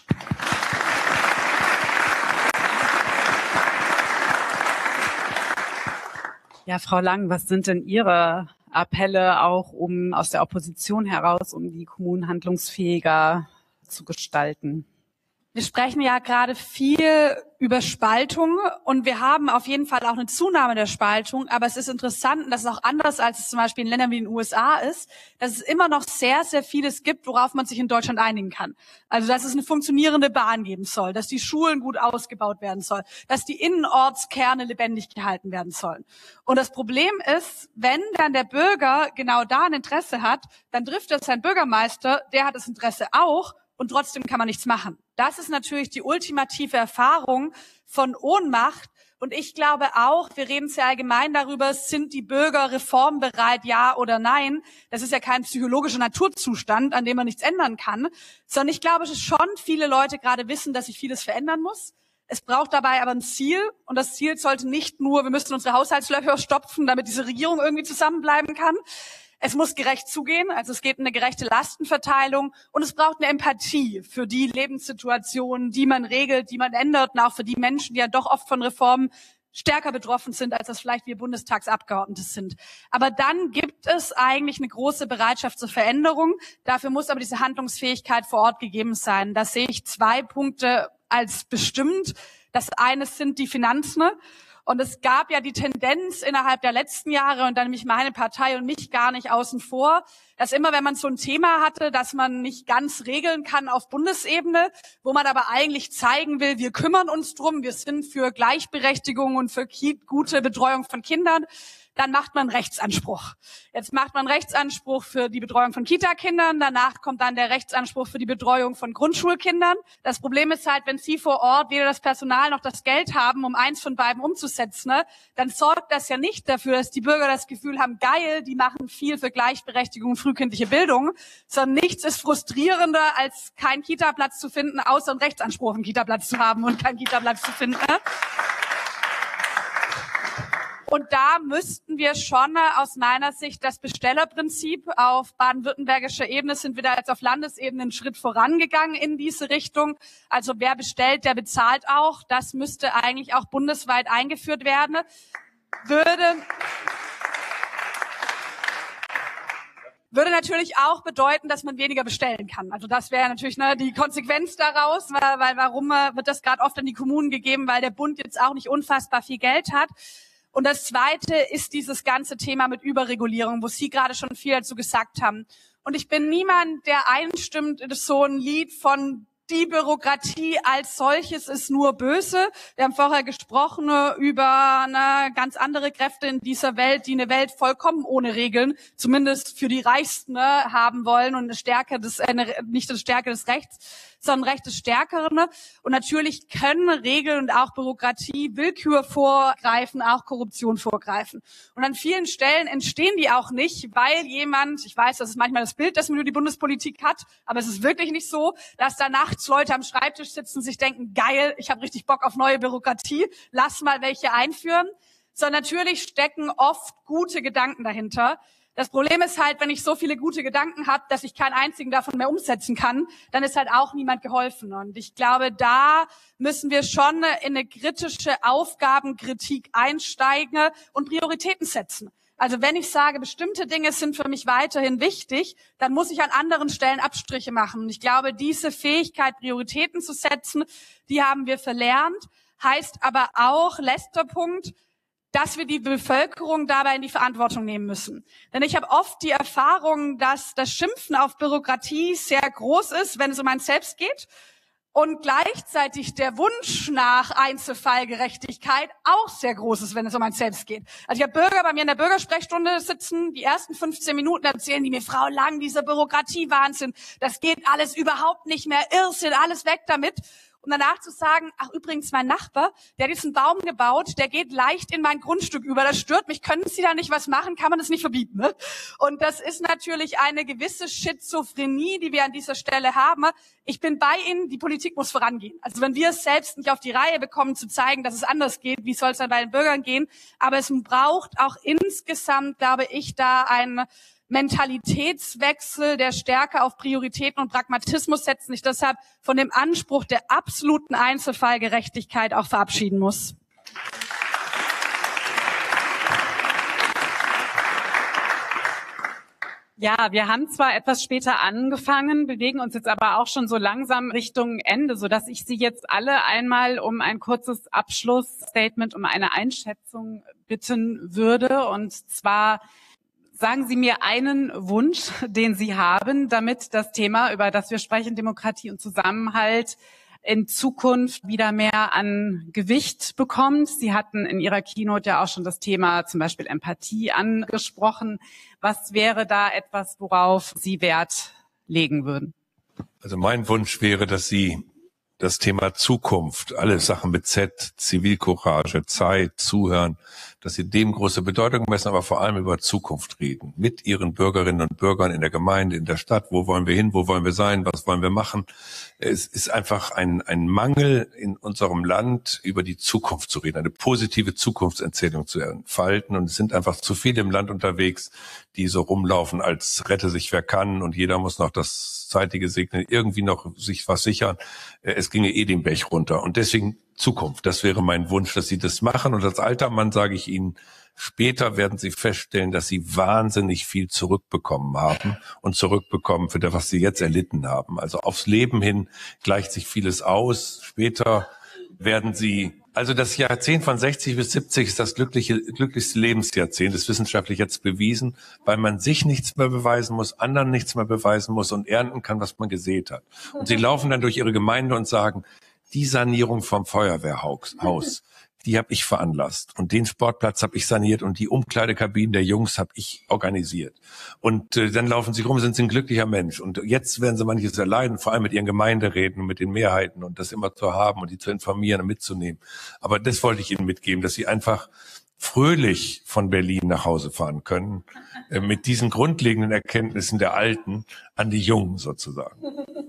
Ja, Frau Lang, was sind denn Ihre Appelle auch um aus der Opposition heraus, um die Kommunen handlungsfähiger zu gestalten? Wir sprechen ja gerade viel über Spaltung und wir haben auf jeden Fall auch eine Zunahme der Spaltung, aber es ist interessant, und das ist auch anders, als es zum Beispiel in Ländern wie den U S A ist, dass es immer noch sehr, sehr vieles gibt, worauf man sich in Deutschland einigen kann. Also, dass es eine funktionierende Bahn geben soll, dass die Schulen gut ausgebaut werden soll, dass die Innenortskerne lebendig gehalten werden sollen. Und das Problem ist, wenn dann der Bürger genau da ein Interesse hat, dann trifft er seinen Bürgermeister, der hat das Interesse auch, und trotzdem kann man nichts machen. Das ist natürlich die ultimative Erfahrung von Ohnmacht. Und ich glaube auch, wir reden sehr allgemein darüber, sind die Bürger reformbereit, ja oder nein. Das ist ja kein psychologischer Naturzustand, an dem man nichts ändern kann, sondern ich glaube, dass schon viele Leute gerade wissen, dass sich vieles verändern muss. Es braucht dabei aber ein Ziel. Und das Ziel sollte nicht nur, wir müssen unsere Haushaltslöcher stopfen, damit diese Regierung irgendwie zusammenbleiben kann. Es muss gerecht zugehen, also es geht um eine gerechte Lastenverteilung und es braucht eine Empathie für die Lebenssituationen, die man regelt, die man ändert und auch für die Menschen, die ja doch oft von Reformen stärker betroffen sind, als das vielleicht wir Bundestagsabgeordnete sind. Aber dann gibt es eigentlich eine große Bereitschaft zur Veränderung. Dafür muss aber diese Handlungsfähigkeit vor Ort gegeben sein. Da sehe ich zwei Punkte als bestimmt. Das eine sind die Finanzen. Und es gab ja die Tendenz innerhalb der letzten Jahre, und dann nämlich meine Partei und mich gar nicht außen vor, dass immer, wenn man so ein Thema hatte, dass man nicht ganz regeln kann auf Bundesebene, wo man aber eigentlich zeigen will, wir kümmern uns drum, wir sind für Gleichberechtigung und für gute Betreuung von Kindern, dann macht man Rechtsanspruch. Jetzt macht man Rechtsanspruch für die Betreuung von Kita-Kindern, danach kommt dann der Rechtsanspruch für die Betreuung von Grundschulkindern. Das Problem ist halt, wenn Sie vor Ort weder das Personal noch das Geld haben, um eins von beiden umzusetzen, ne, dann sorgt das ja nicht dafür, dass die Bürger das Gefühl haben, geil, die machen viel für Gleichberechtigung und frühkindliche Bildung, sondern nichts ist frustrierender, als keinen Kita-Platz zu finden, außer einen Rechtsanspruch, einen Kita-Platz zu haben und keinen Kita-Platz zu finden. Ne? Und da müssten wir schon aus meiner Sicht das Bestellerprinzip auf baden-württembergischer Ebene, sind wir da jetzt auf Landesebene einen Schritt vorangegangen in diese Richtung. Also wer bestellt, der bezahlt auch. Das müsste eigentlich auch bundesweit eingeführt werden. Würde, würde natürlich auch bedeuten, dass man weniger bestellen kann. Also das wäre natürlich ne, die Konsequenz daraus, weil, weil warum wird das gerade oft an die Kommunen gegeben, weil der Bund jetzt auch nicht unfassbar viel Geld hat. Und das Zweite ist dieses ganze Thema mit Überregulierung, wo Sie gerade schon viel dazu gesagt haben. Und ich bin niemand, der einstimmt in so ein Lied von die Bürokratie als solches ist nur böse. Wir haben vorher gesprochen über eine ganz andere Kräfte in dieser Welt, die eine Welt vollkommen ohne Regeln, zumindest für die Reichsten, ne, haben wollen und eine Stärke des, eine, nicht eine Stärke des Rechts, sondern Recht des Stärkeren. Und natürlich können Regeln und auch Bürokratie Willkür vorgreifen, auch Korruption vorgreifen. Und an vielen Stellen entstehen die auch nicht, weil jemand, ich weiß, das ist manchmal das Bild, das man über die Bundespolitik hat, aber es ist wirklich nicht so, dass da nachts Leute am Schreibtisch sitzen und sich denken, geil, ich habe richtig Bock auf neue Bürokratie, lass mal welche einführen. Sondern natürlich stecken oft gute Gedanken dahinter. Das Problem ist halt, wenn ich so viele gute Gedanken habe, dass ich keinen einzigen davon mehr umsetzen kann, dann ist halt auch niemand geholfen. Und ich glaube, da müssen wir schon in eine kritische Aufgabenkritik einsteigen und Prioritäten setzen. Also wenn ich sage, bestimmte Dinge sind für mich weiterhin wichtig, dann muss ich an anderen Stellen Abstriche machen. Und ich glaube, diese Fähigkeit, Prioritäten zu setzen, die haben wir verlernt. Heißt aber auch, letzter Punkt, dass wir die Bevölkerung dabei in die Verantwortung nehmen müssen. Denn ich habe oft die Erfahrung, dass das Schimpfen auf Bürokratie sehr groß ist, wenn es um einen selbst geht, und gleichzeitig der Wunsch nach Einzelfallgerechtigkeit auch sehr groß ist, wenn es um einen selbst geht. Also ich habe Bürger bei mir in der Bürgersprechstunde sitzen, die ersten fünfzehn Minuten erzählen die mir, Frau Lang, dieser Bürokratiewahnsinn, das geht alles überhaupt nicht mehr, Irrsinn, alles weg damit. Und danach zu sagen, ach übrigens, mein Nachbar, der hat diesen Baum gebaut, der geht leicht in mein Grundstück über, das stört mich, können Sie da nicht was machen, kann man das nicht verbieten, ne? Und das ist natürlich eine gewisse Schizophrenie, die wir an dieser Stelle haben. Ich bin bei Ihnen, die Politik muss vorangehen. Also wenn wir es selbst nicht auf die Reihe bekommen, zu zeigen, dass es anders geht, wie soll es dann bei den Bürgern gehen? Aber es braucht auch insgesamt, glaube ich, da ein Mentalitätswechsel, der stärker auf Prioritäten und Pragmatismus setzt, sich deshalb von dem Anspruch der absoluten Einzelfallgerechtigkeit auch verabschieden muss. Ja, wir haben zwar etwas später angefangen, bewegen uns jetzt aber auch schon so langsam Richtung Ende, sodass ich Sie jetzt alle einmal um ein kurzes Abschlussstatement, um eine Einschätzung bitten würde. Und zwar sagen Sie mir einen Wunsch, den Sie haben, damit das Thema, über das wir sprechen, Demokratie und Zusammenhalt, in Zukunft wieder mehr an Gewicht bekommt. Sie hatten in Ihrer Keynote ja auch schon das Thema zum Beispiel Empathie angesprochen. Was wäre da etwas, worauf Sie Wert legen würden? Also mein Wunsch wäre, dass Sie das Thema Zukunft, alle Sachen mit Z, Zivilcourage, Zeit, Zuhören, dass Sie dem große Bedeutung messen, aber vor allem über Zukunft reden. Mit Ihren Bürgerinnen und Bürgern in der Gemeinde, in der Stadt. Wo wollen wir hin? Wo wollen wir sein? Was wollen wir machen? Es ist einfach ein, ein Mangel in unserem Land, über die Zukunft zu reden, eine positive Zukunftserzählung zu entfalten. Und es sind einfach zu viele im Land unterwegs, die so rumlaufen, als rette sich wer kann und jeder muss noch das Zeitige segnen, irgendwie noch sich was sichern. Es ginge eh den Bach runter. Und deswegen Zukunft. Das wäre mein Wunsch, dass Sie das machen. Und als alter Mann sage ich Ihnen, später werden Sie feststellen, dass Sie wahnsinnig viel zurückbekommen haben und zurückbekommen für das, was Sie jetzt erlitten haben. Also aufs Leben hin gleicht sich vieles aus. Später werden sie, also das Jahrzehnt von sechzig bis siebzig ist das glückliche, glücklichste Lebensjahrzehnt, ist wissenschaftlich jetzt bewiesen, weil man sich nichts mehr beweisen muss, anderen nichts mehr beweisen muss und ernten kann, was man gesät hat. Und sie laufen dann durch ihre Gemeinde und sagen, die Sanierung vom Feuerwehrhaus, die habe ich veranlasst und den Sportplatz habe ich saniert und die Umkleidekabinen der Jungs habe ich organisiert. Und äh, dann laufen sie rum, sind sie ein glücklicher Mensch. Und jetzt werden sie manches erleiden, vor allem mit ihren Gemeinderäten und mit den Mehrheiten und das immer zu haben und die zu informieren und mitzunehmen. Aber das wollte ich Ihnen mitgeben, dass Sie einfach fröhlich von Berlin nach Hause fahren können, äh, mit diesen grundlegenden Erkenntnissen der Alten an die Jungen sozusagen.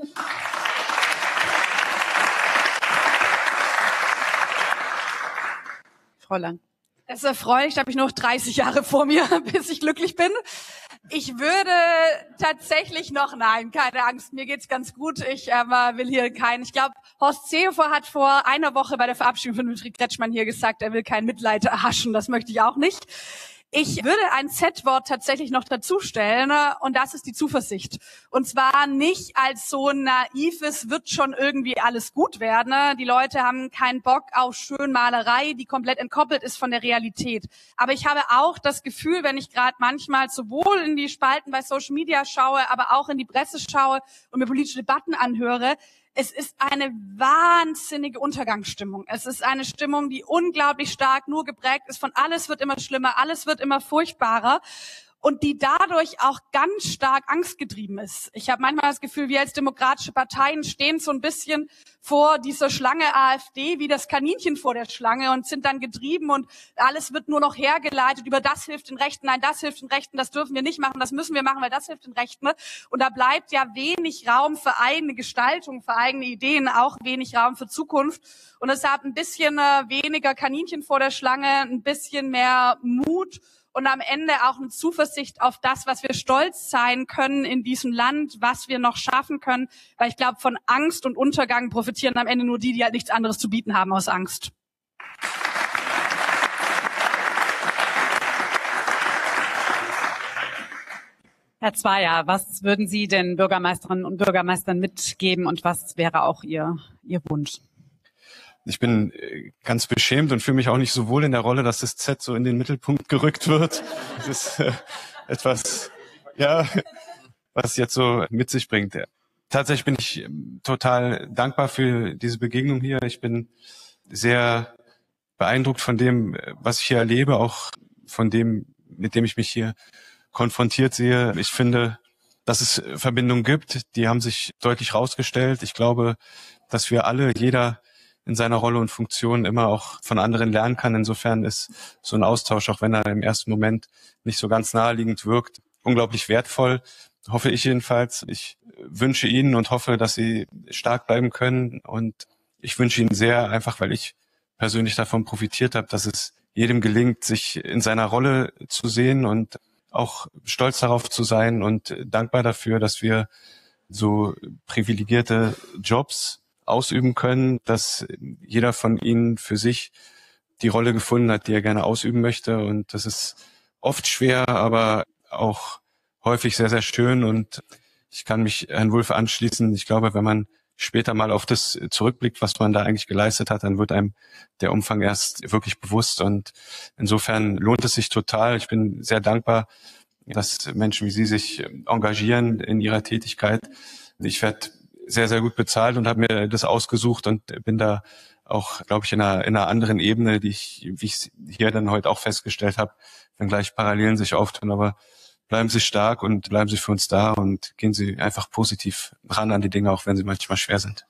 Frau Lang. Es ist erfreulich, da habe ich noch dreißig Jahre vor mir, bis ich glücklich bin. Ich würde tatsächlich noch, nein, keine Angst, mir geht's ganz gut. Ich aber will hier keinen, ich glaube, Horst Seehofer hat vor einer Woche bei der Verabschiedung von Dietrich Kretschmann hier gesagt, er will kein Mitleid erhaschen, das möchte ich auch nicht. Ich würde ein Z-Wort tatsächlich noch dazustellen, und das ist die Zuversicht. Und zwar nicht als so ein naives, wird schon irgendwie alles gut werden. Die Leute haben keinen Bock auf Schönmalerei, die komplett entkoppelt ist von der Realität. Aber ich habe auch das Gefühl, wenn ich gerade manchmal sowohl in die Spalten bei Social Media schaue, aber auch in die Presse schaue und mir politische Debatten anhöre, es ist eine wahnsinnige Untergangsstimmung. Es ist eine Stimmung, die unglaublich stark nur geprägt ist von alles wird immer schlimmer, alles wird immer furchtbarer und die dadurch auch ganz stark angstgetrieben ist. Ich habe manchmal das Gefühl, wir als demokratische Parteien stehen so ein bisschen vor dieser Schlange AfD wie das Kaninchen vor der Schlange und sind dann getrieben und alles wird nur noch hergeleitet, über das hilft den Rechten, nein, das hilft den Rechten, das dürfen wir nicht machen, das müssen wir machen, weil das hilft den Rechten. Und da bleibt ja wenig Raum für eigene Gestaltung, für eigene Ideen, auch wenig Raum für Zukunft. Und deshalb ein bisschen äh, weniger Kaninchen vor der Schlange, ein bisschen mehr Mut und am Ende auch eine Zuversicht auf das, was wir stolz sein können in diesem Land, was wir noch schaffen können. Weil ich glaube, von Angst und Untergang profitieren am Ende nur die, die halt nichts anderes zu bieten haben aus Angst. Herr Zweier, was würden Sie den Bürgermeisterinnen und Bürgermeistern mitgeben und was wäre auch Ihr, Ihr Wunsch? Ich bin ganz beschämt und fühle mich auch nicht so wohl in der Rolle, dass das Z so in den Mittelpunkt gerückt wird. Das ist äh, etwas, ja, was jetzt so mit sich bringt. Tatsächlich bin ich total dankbar für diese Begegnung hier. Ich bin sehr beeindruckt von dem, was ich hier erlebe, auch von dem, mit dem ich mich hier konfrontiert sehe. Ich finde, dass es Verbindungen gibt, die haben sich deutlich rausgestellt. Ich glaube, dass wir alle, jeder in seiner Rolle und Funktion immer auch von anderen lernen kann. Insofern ist so ein Austausch, auch wenn er im ersten Moment nicht so ganz naheliegend wirkt, unglaublich wertvoll. Hoffe ich jedenfalls. Ich wünsche Ihnen und hoffe, dass Sie stark bleiben können. Und ich wünsche Ihnen sehr, einfach weil ich persönlich davon profitiert habe, dass es jedem gelingt, sich in seiner Rolle zu sehen und auch stolz darauf zu sein und dankbar dafür, dass wir so privilegierte Jobs ausüben können, dass jeder von ihnen für sich die Rolle gefunden hat, die er gerne ausüben möchte. Und das ist oft schwer, aber auch häufig sehr, sehr schön. Und ich kann mich Herrn Wulff anschließen. Ich glaube, wenn man später mal auf das zurückblickt, was man da eigentlich geleistet hat, dann wird einem der Umfang erst wirklich bewusst. Und insofern lohnt es sich total. Ich bin sehr dankbar, dass Menschen wie Sie sich engagieren in ihrer Tätigkeit. Ich werde sehr, sehr gut bezahlt und habe mir das ausgesucht und bin da auch, glaube ich, in einer, in einer anderen Ebene, die ich, wie ich hier dann heute auch festgestellt habe, wenngleich Parallelen sich auftun. Aber bleiben Sie stark und bleiben Sie für uns da und gehen Sie einfach positiv ran an die Dinge, auch wenn sie manchmal schwer sind.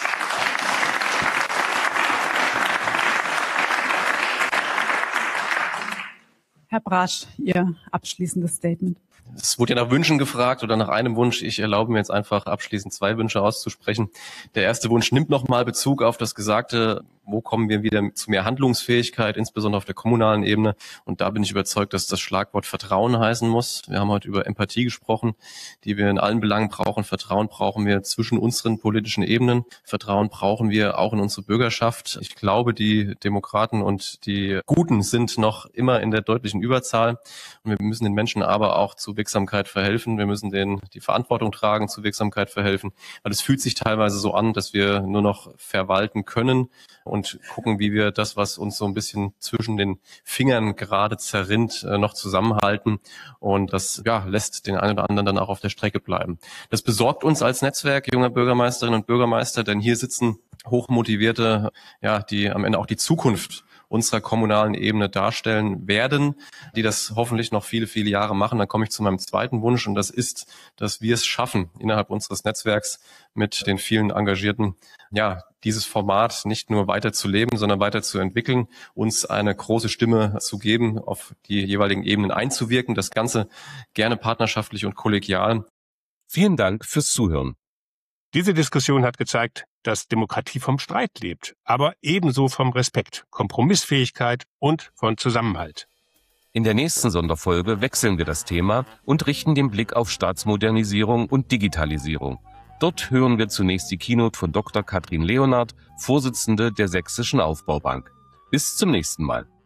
Herr Brasch, Ihr abschließendes Statement. Es wurde ja nach Wünschen gefragt oder nach einem Wunsch. Ich erlaube mir jetzt einfach abschließend zwei Wünsche auszusprechen. Der erste Wunsch nimmt nochmal Bezug auf das Gesagte, wo kommen wir wieder zu mehr Handlungsfähigkeit, insbesondere auf der kommunalen Ebene. Und da bin ich überzeugt, dass das Schlagwort Vertrauen heißen muss. Wir haben heute über Empathie gesprochen, die wir in allen Belangen brauchen. Vertrauen brauchen wir zwischen unseren politischen Ebenen. Vertrauen brauchen wir auch in unsere Bürgerschaft. Ich glaube, die Demokraten und die Guten sind noch immer in der deutlichen Überzahl. Und wir müssen den Menschen aber auch zu Wirksamkeit verhelfen. Wir müssen denen die Verantwortung tragen, zu Wirksamkeit verhelfen. Weil es fühlt sich teilweise so an, dass wir nur noch verwalten können und und gucken, wie wir das, was uns so ein bisschen zwischen den Fingern gerade zerrinnt, noch zusammenhalten. Und das ja, lässt den einen oder anderen dann auch auf der Strecke bleiben. Das besorgt uns als Netzwerk junger Bürgermeisterinnen und Bürgermeister, denn hier sitzen hochmotivierte, ja, die am Ende auch die Zukunft unserer kommunalen Ebene darstellen werden, die das hoffentlich noch viele, viele Jahre machen. Dann komme ich zu meinem zweiten Wunsch, und das ist, dass wir es schaffen, innerhalb unseres Netzwerks mit den vielen Engagierten, ja, dieses Format nicht nur weiter zu leben, sondern weiter zu entwickeln, uns eine große Stimme zu geben, auf die jeweiligen Ebenen einzuwirken, das Ganze gerne partnerschaftlich und kollegial. Vielen Dank fürs Zuhören. Diese Diskussion hat gezeigt, dass Demokratie vom Streit lebt, aber ebenso vom Respekt, Kompromissfähigkeit und von Zusammenhalt. In der nächsten Sonderfolge wechseln wir das Thema und richten den Blick auf Staatsmodernisierung und Digitalisierung. Dort hören wir zunächst die Keynote von Doktor Katrin Leonhardt, Vorsitzende der Sächsischen Aufbaubank. Bis zum nächsten Mal.